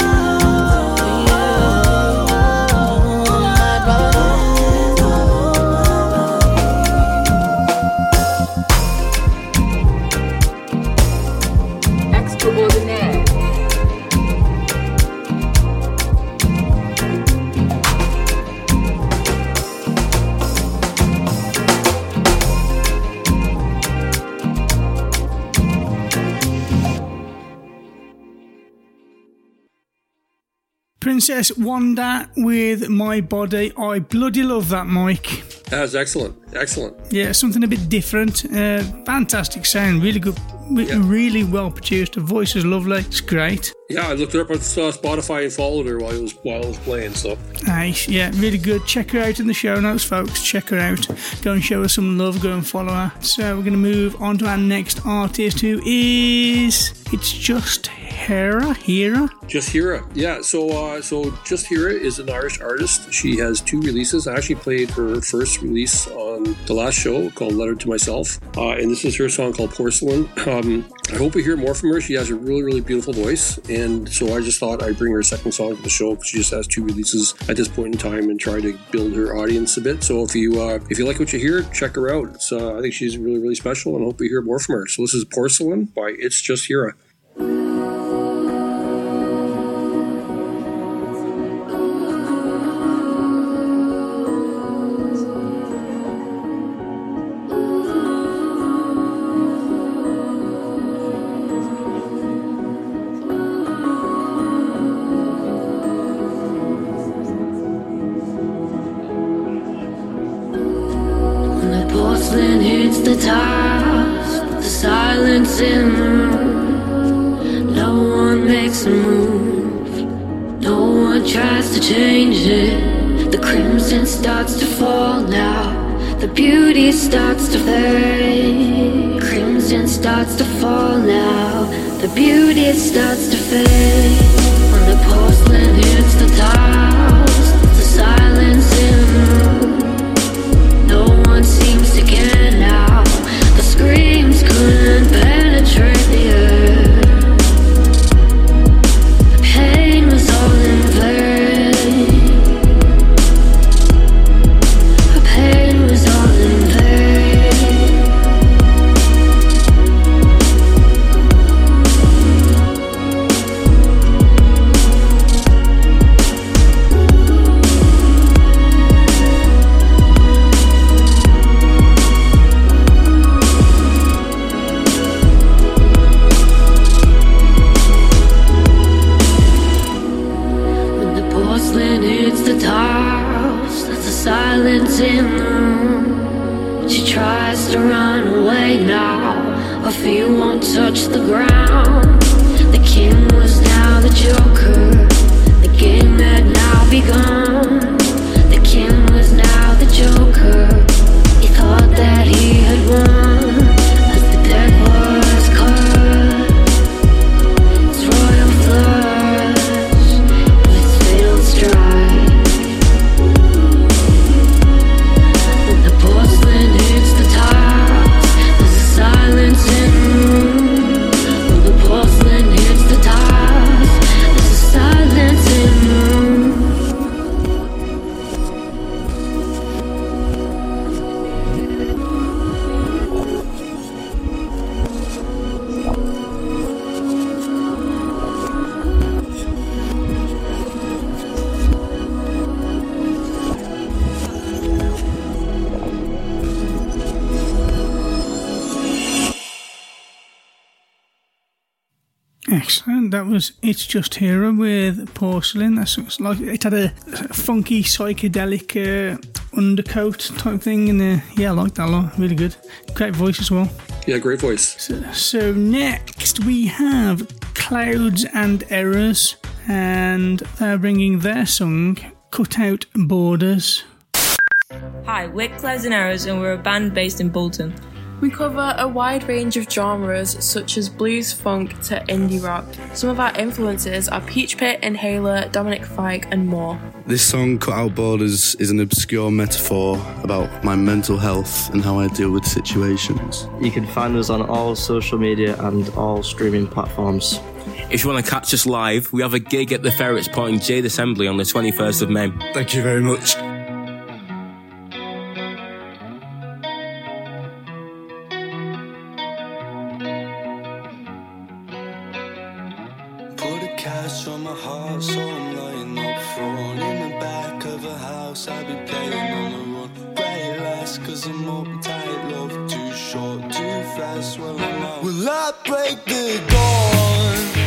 Princess Wanda with My Body. I bloody love that, Mike. That was excellent. Excellent. Yeah, something a bit different. Fantastic sound. Really good. Really well produced. The voice is lovely. It's great. Yeah, I looked her up on Spotify and followed her while I was playing. So nice. Yeah, really good. Check her out in the show notes, folks. Check her out. Go and show her some love. Go and follow her. So we're going to move on to our next artist, who is Just Hira. Just Hira. Yeah. So Just Hira is an Irish artist. She has 2 releases. I actually played her first release on the last show called Letter to Myself, and this is her song called Porcelain. I hope we hear more from her. She has a really, really beautiful voice, and so I just thought I'd bring her second song to the show because she just has 2 releases at this point in time and try to build her audience a bit. So if you like what you hear, check her out. I think she's really, really special, and I hope we hear more from her. So this is Porcelain by It's Just Hira. Porcelain hits the tiles, the silence in the room. No one makes a move, no one tries to change it. The crimson starts to fall now, the beauty starts to fade. Crimson starts to fall now, the beauty starts to fade. When the porcelain hits the tiles, the silence in the room. No one seems to care now. The screams couldn't penetrate the earth. The pain was all in vain. The pain was all in silence in the room. She tries to run away now. Her feet won't touch the ground. The king was now the joker. The game had now begun. The king was now the joker. He thought that he had won as the deck was cut. His royal flush Excellent. That was It's Just Hero with Porcelain. That's like it had a funky psychedelic undercoat type thing, and yeah, I like that a lot. Really good. Great voice as well. Yeah, great voice. So next we have Clouds and Errors, and they're bringing their song Cut Out Borders. Hi, we're Clouds and Errors, and we're a band based in Bolton. We cover a wide range of genres such as blues, funk to indie rock. Some of our influences are Peach Pit, Inhaler, Dominic Fike and more. This song, Cut Out Borders, is an obscure metaphor about my mental health and how I deal with situations. You can find us on all social media and all streaming platforms. If you want to catch us live, we have a gig at the Ferrets Point Jade Assembly on the 21st of May. Thank you very much. On my heart, so I'm lying up front in the back of a house. I be playing on the run. Great last, cause I'm uptight, love too short, too fast. Well, I'm out. Will I break the dawn?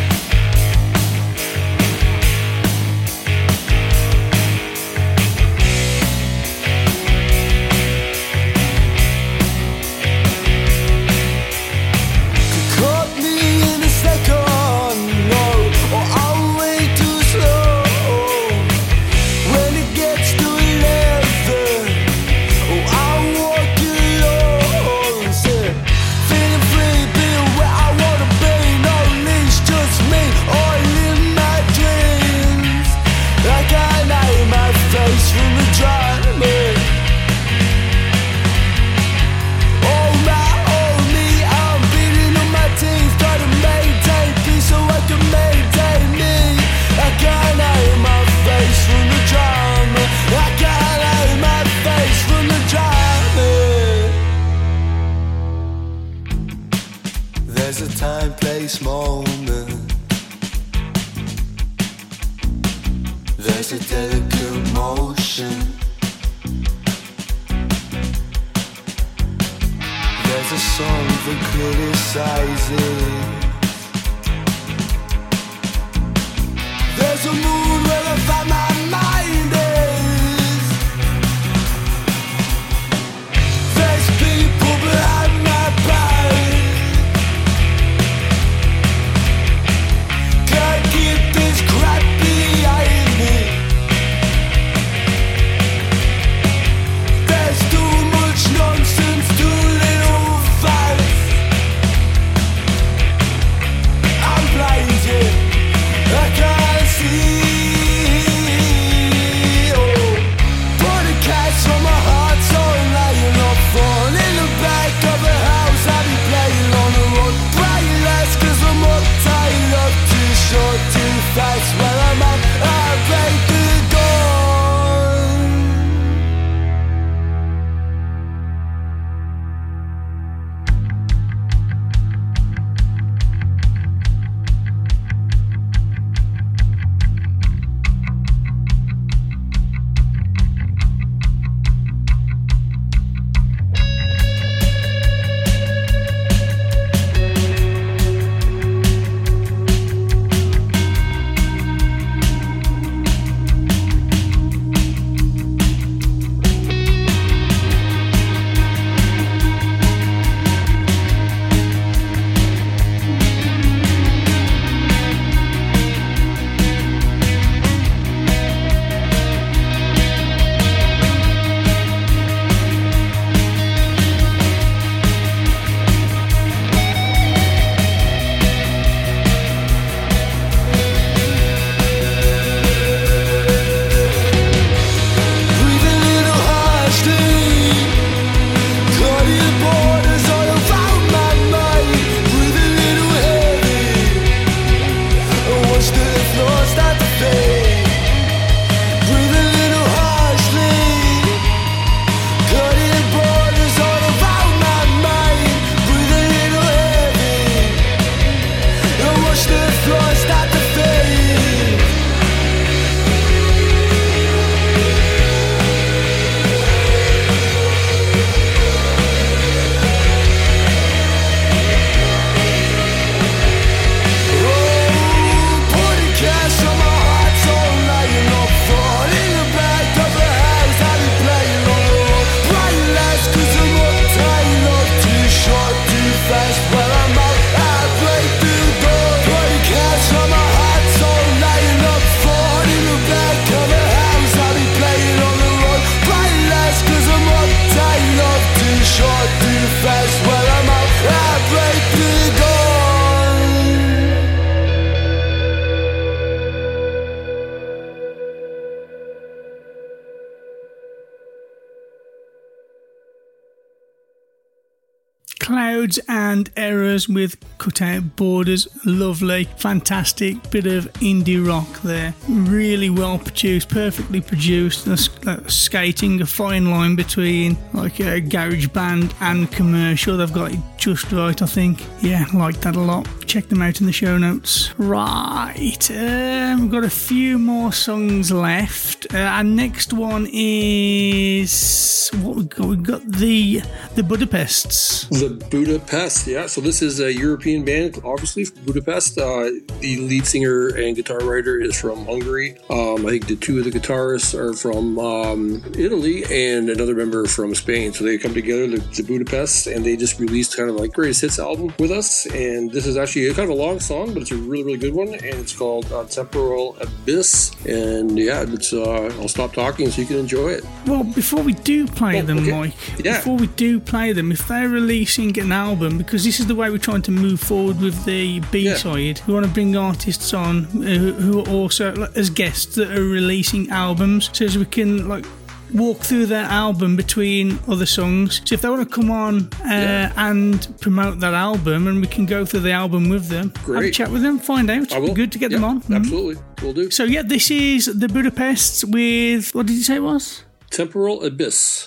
Time, place, moment. There's a delicate motion. There's a song that criticizes. There's a mood where I find my mind is. There's people behind my back. Nonsense, too little fight. Clouds and Errors with Cutout Borders. Lovely, fantastic bit of indie rock there. Really well produced, perfectly produced. Skating a fine line between like a garage band and commercial. They've got it just right, I think. Yeah, like that a lot. Check them out in the show notes. Right, we've got a few more songs left. Our next one is what we got. We've got the Budapests. The Budapest, yeah. So this is a European band, obviously from Budapest. The lead singer and guitar writer is from Hungary. I think the two of the guitarists are from Italy, and another member from Spain. So they come together, the Budapest, and they just released kind of like greatest hits album with us. And this is actually kind of a long song, but it's a really, really good one. And it's called Temporal Abyss. And yeah, it's I'll stop talking so you can enjoy it. Well, before we do play them, Mike, before we do play them, if they're releasing an album, because this is the way we're trying to move forward with the B-side, we want to bring artists on who are also as guests that are releasing albums, so as we can like walk through their album between other songs. So if they want to come on and promote that album, and we can go through the album with them, have a chat with them, find out. It'd be good to get them on. Absolutely, we'll do. So yeah, this is the Budapests with, what did you say it was? Temporal Abyss.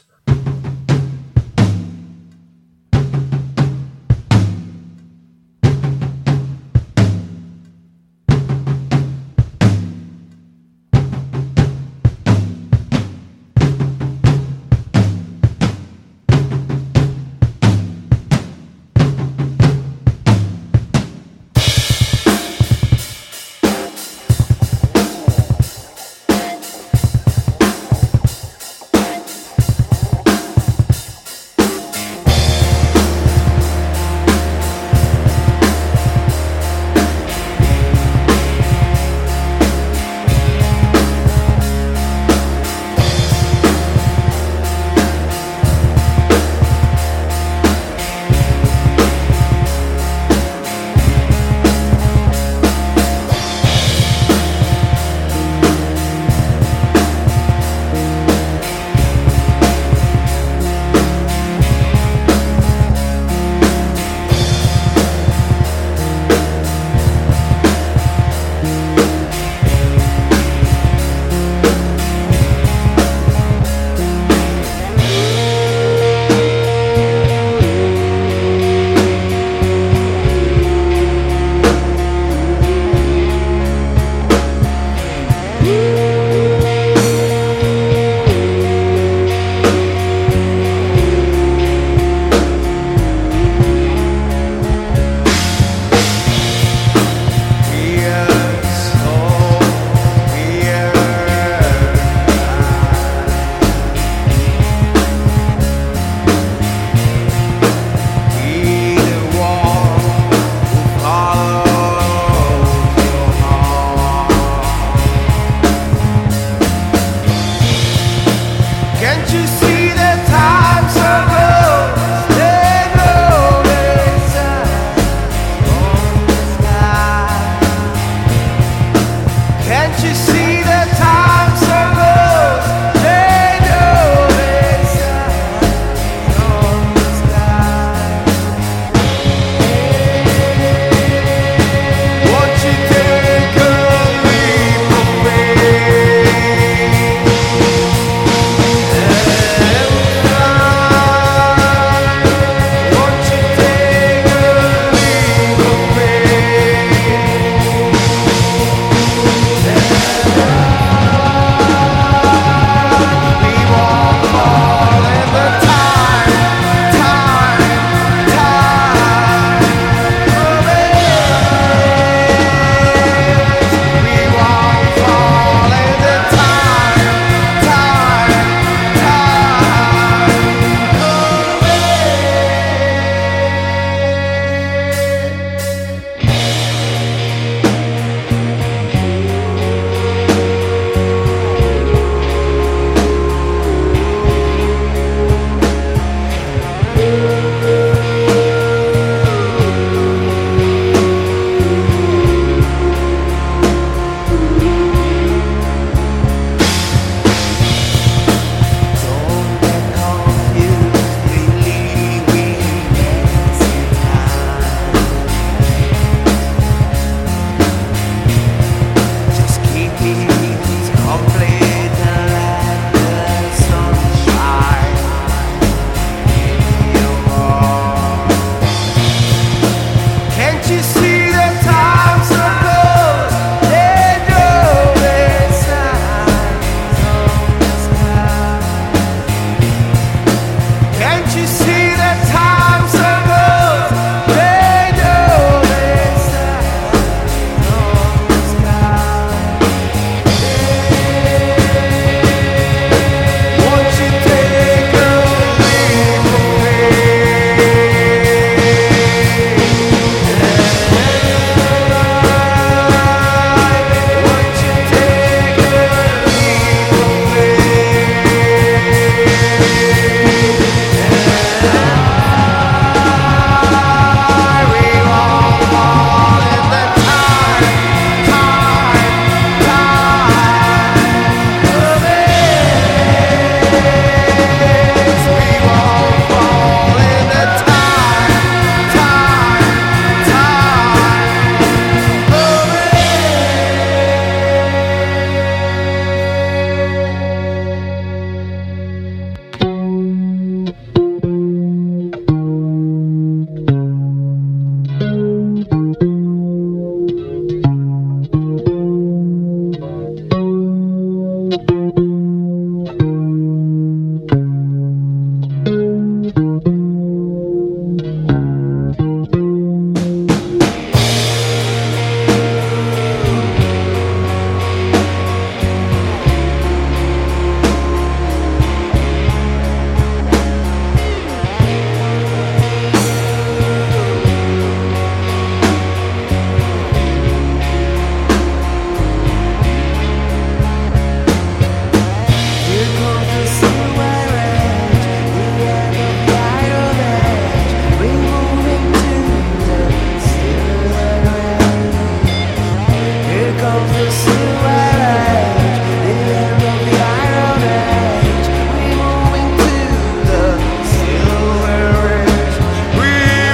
comes the silhouette age, the end of the iron age. We moving to the silver age. We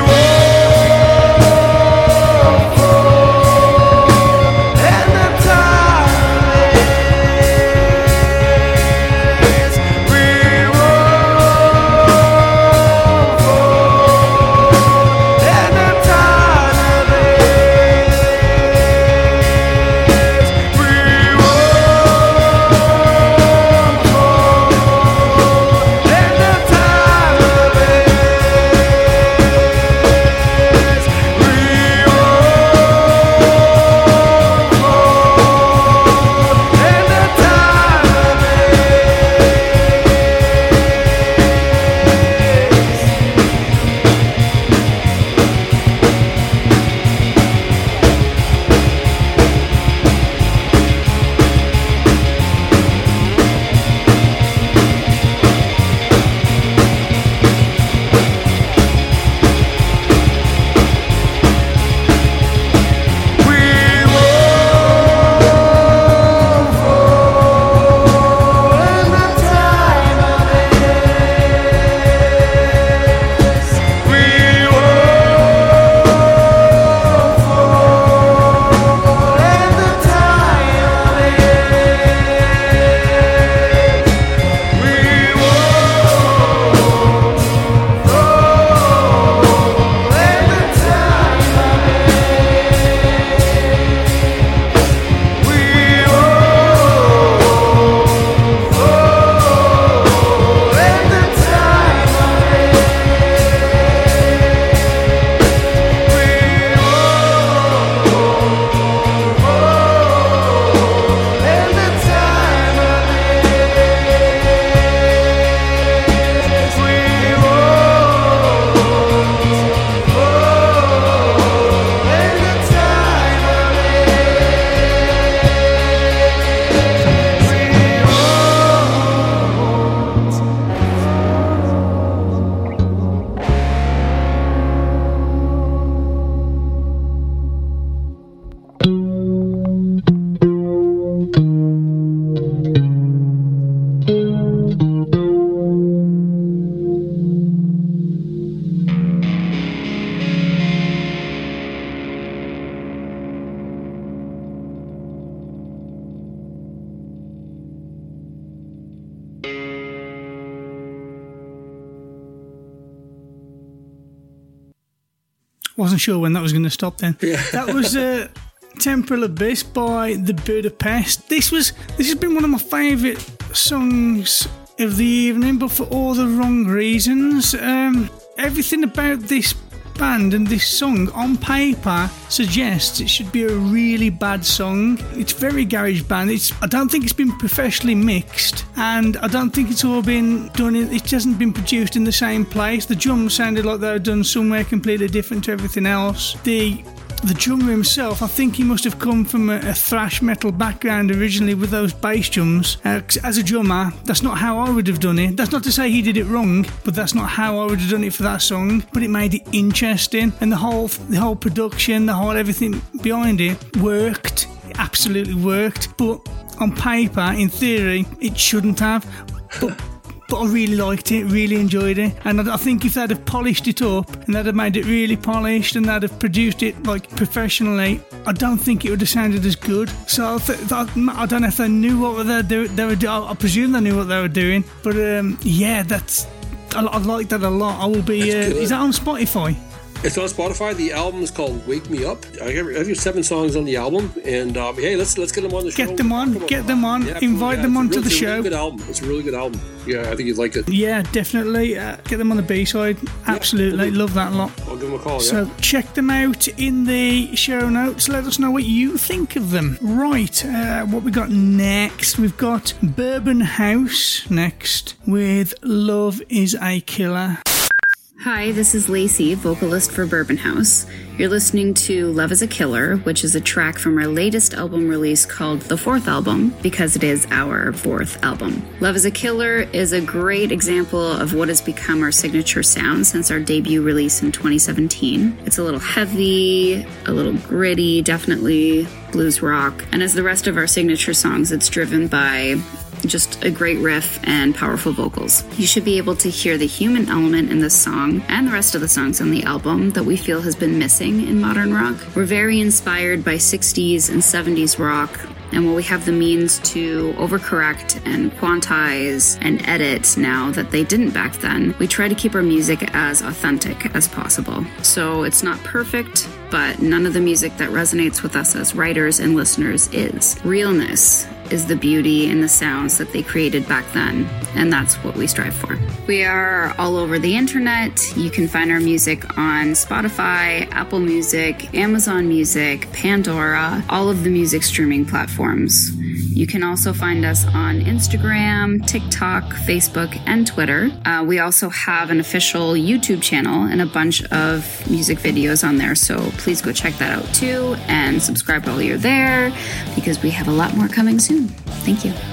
won't fall, and the time is. We won't fall, and the time Wasn't sure when that was going to stop then. Yeah. That was Temporal Abyss by The Budapest. This has been one of my favourite songs of the evening, but for all the wrong reasons. Everything about this band and this song on paper suggests it should be a really bad song. It's very garage band. I don't think it's been professionally mixed, and I don't think it's all been done. It hasn't been produced in the same place. The drums sounded like they were done somewhere completely different to everything else. The drummer himself, I think he must have come from a thrash metal background originally with those bass drums. As a drummer, that's not how I would have done it. That's not to say he did it wrong, but that's not how I would have done it for that song. But it made it interesting, and the whole production, the whole everything behind it worked. It absolutely worked. But on paper, in theory, it shouldn't have. But I really liked it, really enjoyed it, and I think if they'd have polished it up and they'd have made it really polished and they'd have produced it like professionally, I don't think it would have sounded as good. So I don't know if they knew what they were doing. I presume they knew what they were doing, but yeah, I like that a lot. I will be. Is that on Spotify? It's on Spotify. The album is called Wake Me Up. I have 7 songs on the album, and hey, let's get them on the show. Get them on. Yeah, invite them onto the show. It's a really good album. It's a really good album. Yeah, I think you'd like it. Yeah, definitely. Get them on the B-side. Absolutely. Yeah, love that lot. I'll give them a call, So check them out in the show notes. Let us know what you think of them. Right, what we got next? We've got Bourbon House next with Love is a Killer. Hi, this is Lacey, vocalist for Bourbon House. You're listening to Love is a Killer, which is a track from our latest album release called The Fourth Album, because it is our fourth album. Love is a Killer is a great example of what has become our signature sound since our debut release in 2017. It's a little heavy, a little gritty, definitely blues rock, and as the rest of our signature songs, it's driven by just a great riff and powerful vocals. You should be able to hear the human element in this song and the rest of the songs on the album that we feel has been missing in modern rock. We're very inspired by 60s and 70s rock, and while we have the means to overcorrect and quantize and edit now that they didn't back then, we try to keep our music as authentic as possible. So it's not perfect, but none of the music that resonates with us as writers and listeners is. Realness is the beauty in the sounds that they created back then, and that's what we strive for. We are all over the internet. You can find our music on Spotify, Apple Music, Amazon Music, Pandora, all of the music streaming platforms. You can also find us on Instagram, TikTok, Facebook, and Twitter. We also have an official YouTube channel and a bunch of music videos on there, so please go check that out too and subscribe while you're there, because we have a lot more coming soon. Thank you.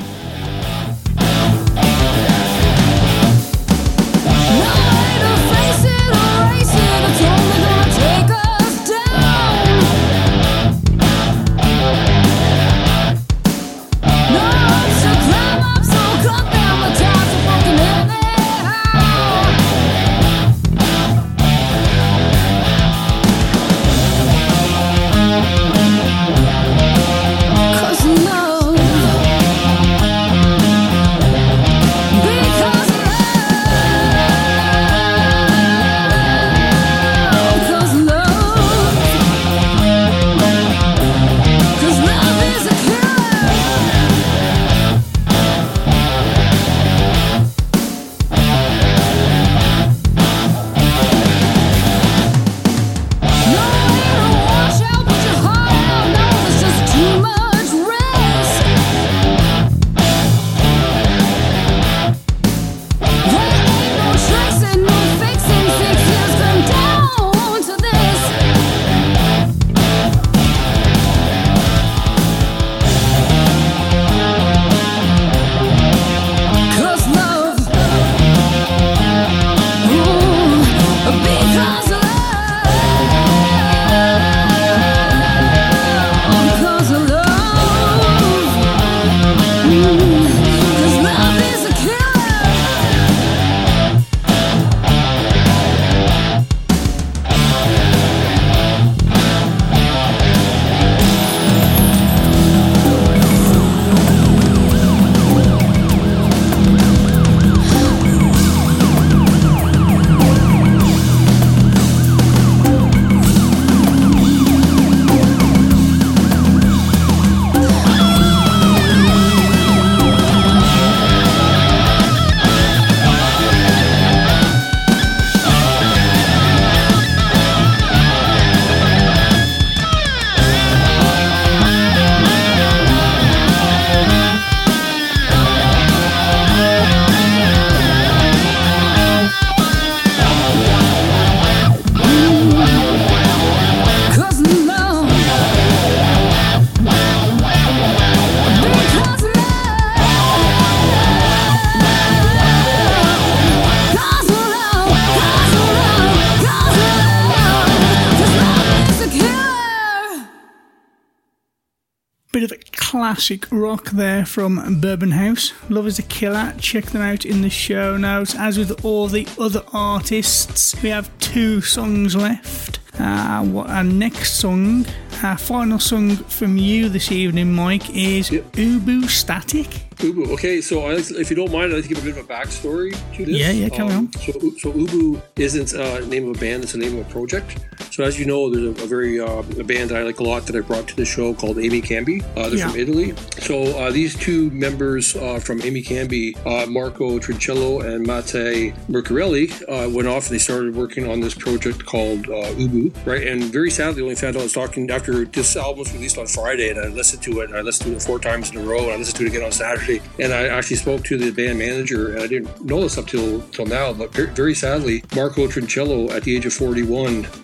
Classic rock there from Bourbon House. Love is a Killer. Check them out in the show notes. As with all the other artists, we have 2 songs left. Our next song, our final song from you this evening, Mike, is Ubu Static. Ubu. Okay, so if you don't mind, I'd like to give a bit of a backstory to this. Yeah, carry on. So Ubu isn't the name of a band, it's the name of a project. So as you know, there's a band that I like a lot that I brought to the show called Amy Cambi. They're from Italy. So these 2 members from Amy Cambi, Marco Trincello and Mattei Mercarelli, went off and they started working on this project called Ubu, right? And very sadly, only found out I was talking after this album was released on Friday, and I listened to it, and I listened to it 4 times in a row, and I listened to it again on Saturday. And I actually spoke to the band manager, and I didn't know this up till now, but very sadly, Marco Trincello, at the age of 41, died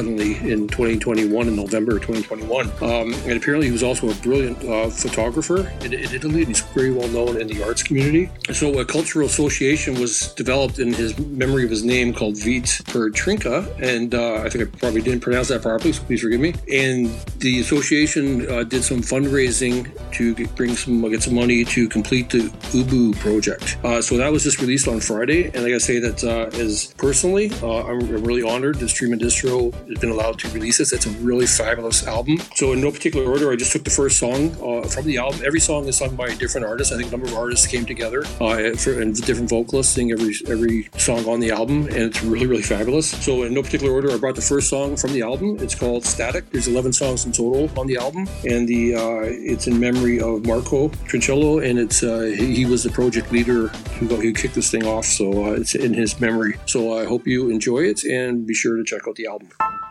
suddenly in 2021, in November 2021. And apparently he was also a brilliant photographer in Italy, and he's very well known in the arts community. So a cultural association was developed in his memory of his name called Vit per Trinca, and I think I probably didn't pronounce that properly, so please forgive me. And the association did some fundraising to get some money to complete the Ubu project. So that was just released on Friday, and I gotta say that as personally, I'm really honored that Stream and Distro has been allowed to release this. It's a really fabulous album. So in no particular order, I just took the first song from the album. Every song is sung by a different artist. I think a number of artists came together and different vocalists sing every song on the album, and it's really, really fabulous. So in no particular order, I brought the first song from the album. It's called Static. There's 11 songs in total on the album, and it's in memory of Marco Trincello, and he was the project leader who kicked this thing off, so it's in his memory. So I hope you enjoy it, and be sure to check out the album.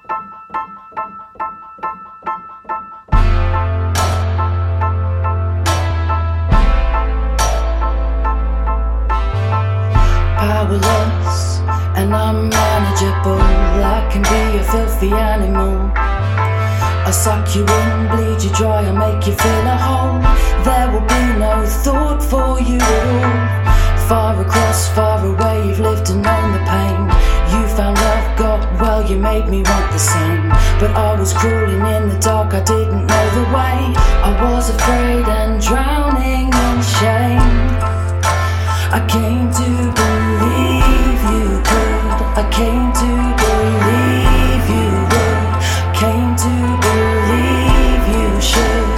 Powerless and unmanageable, I can be a filthy animal. I suck you in, bleed you dry, and make you feel a hole. There will be no thought for you at all. Far across, far away, you've lived and known the pain. You found love, got well, you made me want the same. But I was crawling in the dark, I didn't know the way. I was afraid and drowning in shame. I came to believe you could. I came to believe you would. Came to believe you should.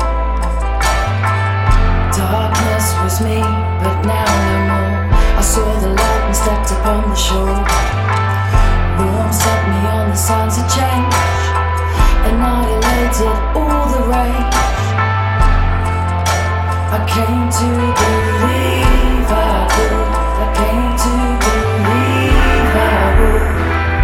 Darkness was me, but now no more. I saw the light and stepped upon the shore. Warm set me on the signs of change, annihilated all the rage. I came to believe I would. I came to believe I would.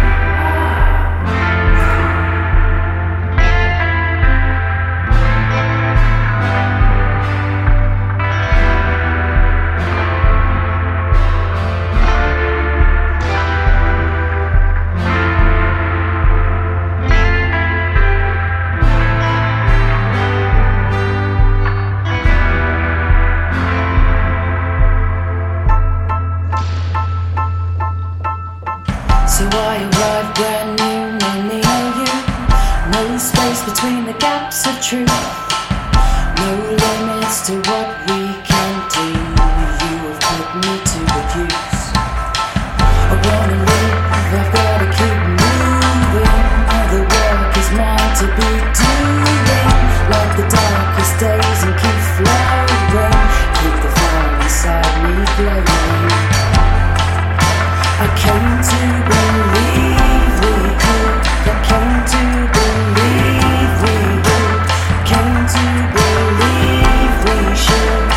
So I arrived brand new, no me or you. No space between the gaps of truth. No limits to what we can do. You have put me to good use. I wanna live, I've gotta keep moving. The work is mine to be doing. Like the darkest days and keep flowing. Keep the fire inside me glowing. I came to believe we could. I came to believe we would. Came to believe we should.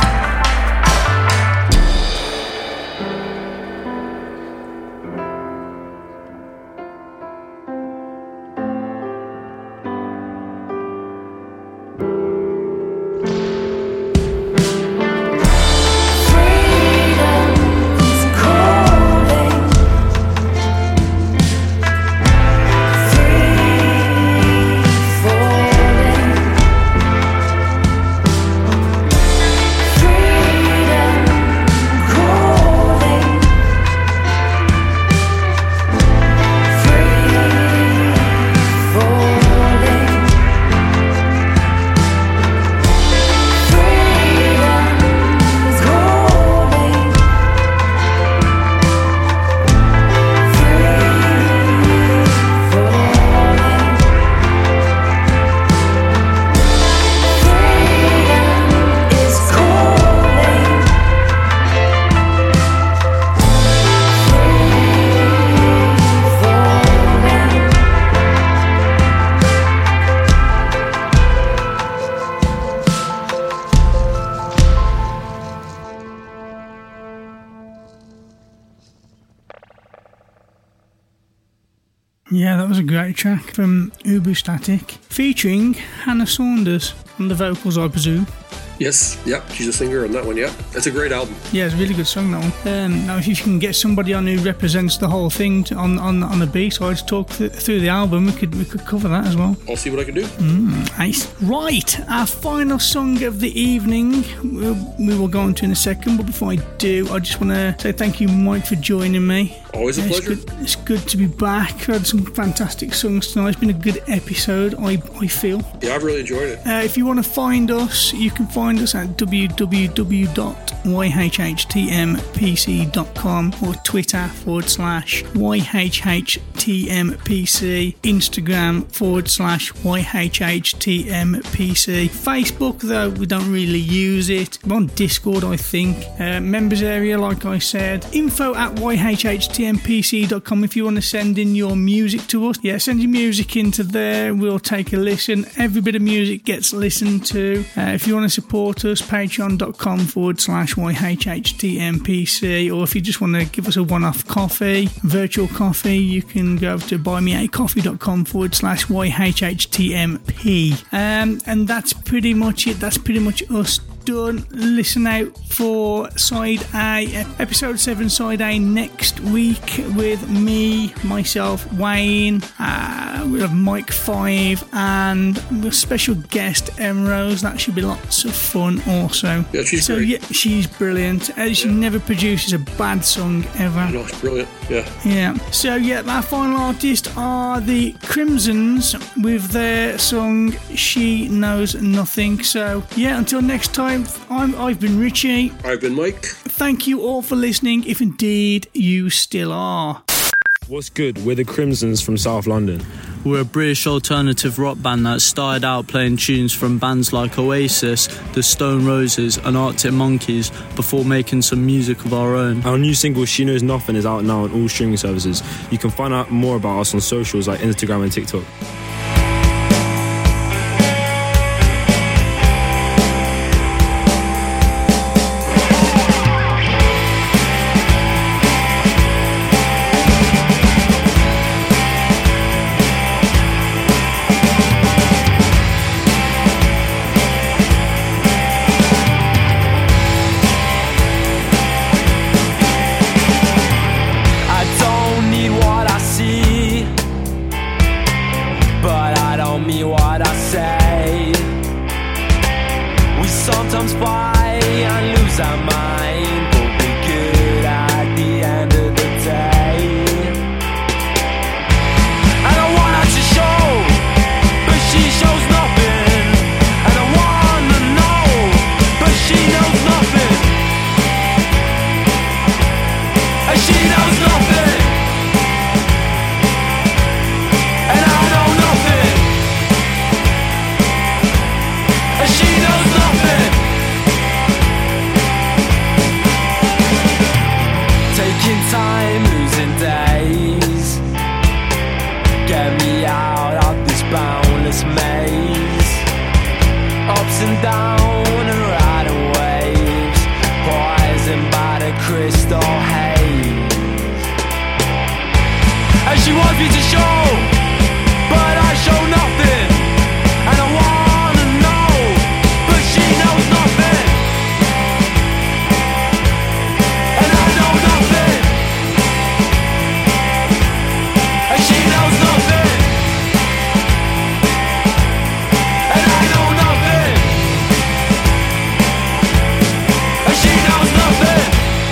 Yeah, that was a great track from Ubu Static, featuring Hannah Saunders on the vocals, I presume. Yes, yeah, she's a singer on that one, yeah. That's a great album. Yeah, it's a really good song, that one. Now, if you can get somebody on who represents the whole thing on the B-side to talk through the album, we could cover that as well. I'll see what I can do. Nice. Right, our final song of the evening, we will go on to in a second, but before I do, I just want to say thank you, Mike, for joining me. Always a pleasure. It's good to be back. I had some fantastic songs tonight. It's been a good episode, I feel. Yeah, I've really enjoyed it. If you want to find us, you can find us at www.yhhtmpc.com or Twitter /YHHTMPC, Instagram /YHHTMPC. Facebook, though, we don't really use it. We're on Discord, I think. Members area, like I said. info@YHHTMPC.com if you want to send in your music to us. Yeah, send your music into there. We'll take a listen. Every bit of music gets listened to. If you want to support us, patreon.com /YHHTMPC, or if you just want to give us a one-off coffee, virtual coffee, you can go to buymeacoffee.com /YHHTMP. And that's pretty much it. That's pretty much us done. Listen out for Side A, episode 7 Side A next week with me, myself, Wayne. We have Mike 5 and a special guest, Emrose. That should be lots of fun also. Yeah, she's great. Yeah, she's brilliant. She never produces a bad song ever. No, it's brilliant. Yeah. Yeah. So yeah, our final artist are the Crimsons with their song She Knows Nothing. So yeah, until next time, I've been Richie. I've been Mike. Thank you all for listening, if indeed you still are. What's good? We're the Crimsons from South London. We're a British alternative rock band that started out playing tunes from bands like Oasis, The Stone Roses and Arctic Monkeys before making some music of our own. Our new single She Knows Nothing is out now on all streaming services. You can find out more about us on socials like Instagram and TikTok. Sometimes fight and lose our mind, but we're good at the end of the day. And I want her to show, but she shows nothing. And I wanna know, but she knows nothing. And she knows nothing. And I know nothing. And she knows nothing. Taking time, losing days. Get me out of this boundless maze. Ups and downs and riding waves, poisoned by the crystal haze. And she wants me to show, but I show nothing. And I wanna know, but she knows nothing. And I know nothing. And she knows nothing. And I know nothing. And she knows nothing.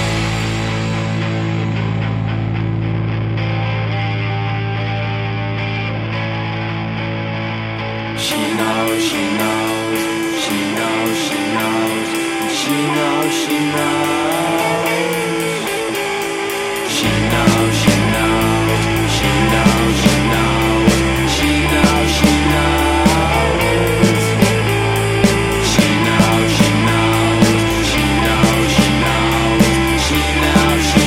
She knows, she knows, she knows, she knows, she knows, she knows. She knows, she knows, she knows, she knows, she knows, she knows. She knows, she knows, she knows, she knows, she knows, she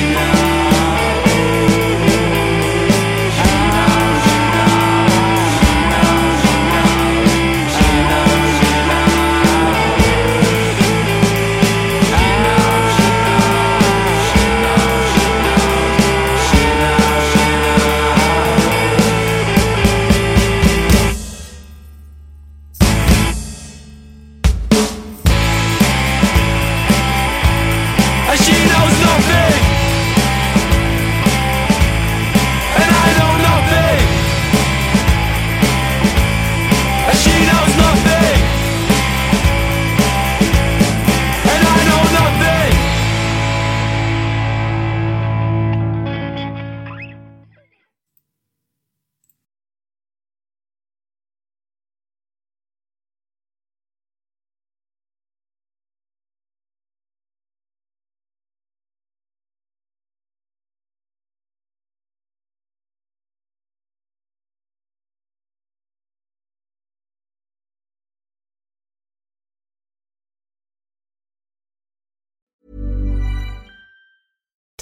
knows.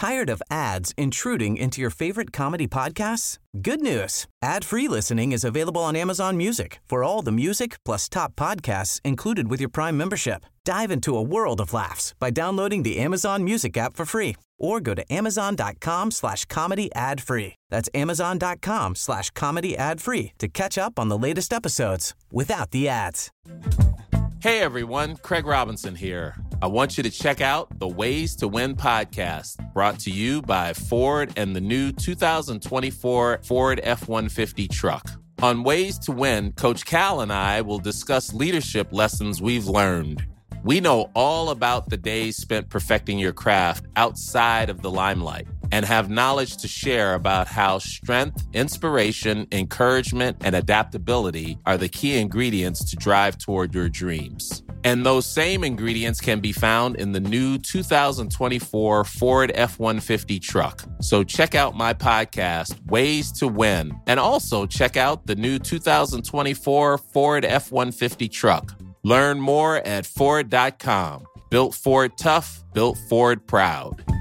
Tired of ads intruding into your favorite comedy podcasts? Good news. Ad-free listening is available on Amazon Music for all the music plus top podcasts included with your Prime membership. Dive into a world of laughs by downloading the Amazon Music app for free or go to amazon.com/comedy ad-free. That's amazon.com/comedy ad-free to catch up on the latest episodes without the ads. Hey everyone, Craig Robinson here. I want you to check out the Ways to Win podcast, brought to you by Ford and the new 2024 Ford F-150 truck. On Ways to Win, Coach Cal and I will discuss leadership lessons we've learned. We know all about the days spent perfecting your craft outside of the limelight and have knowledge to share about how strength, inspiration, encouragement, and adaptability are the key ingredients to drive toward your dreams. And those same ingredients can be found in the new 2024 Ford F-150 truck. So check out my podcast, Ways to Win, and also check out the new 2024 Ford F-150 truck. Learn more at Ford.com. Built Ford tough, built Ford proud.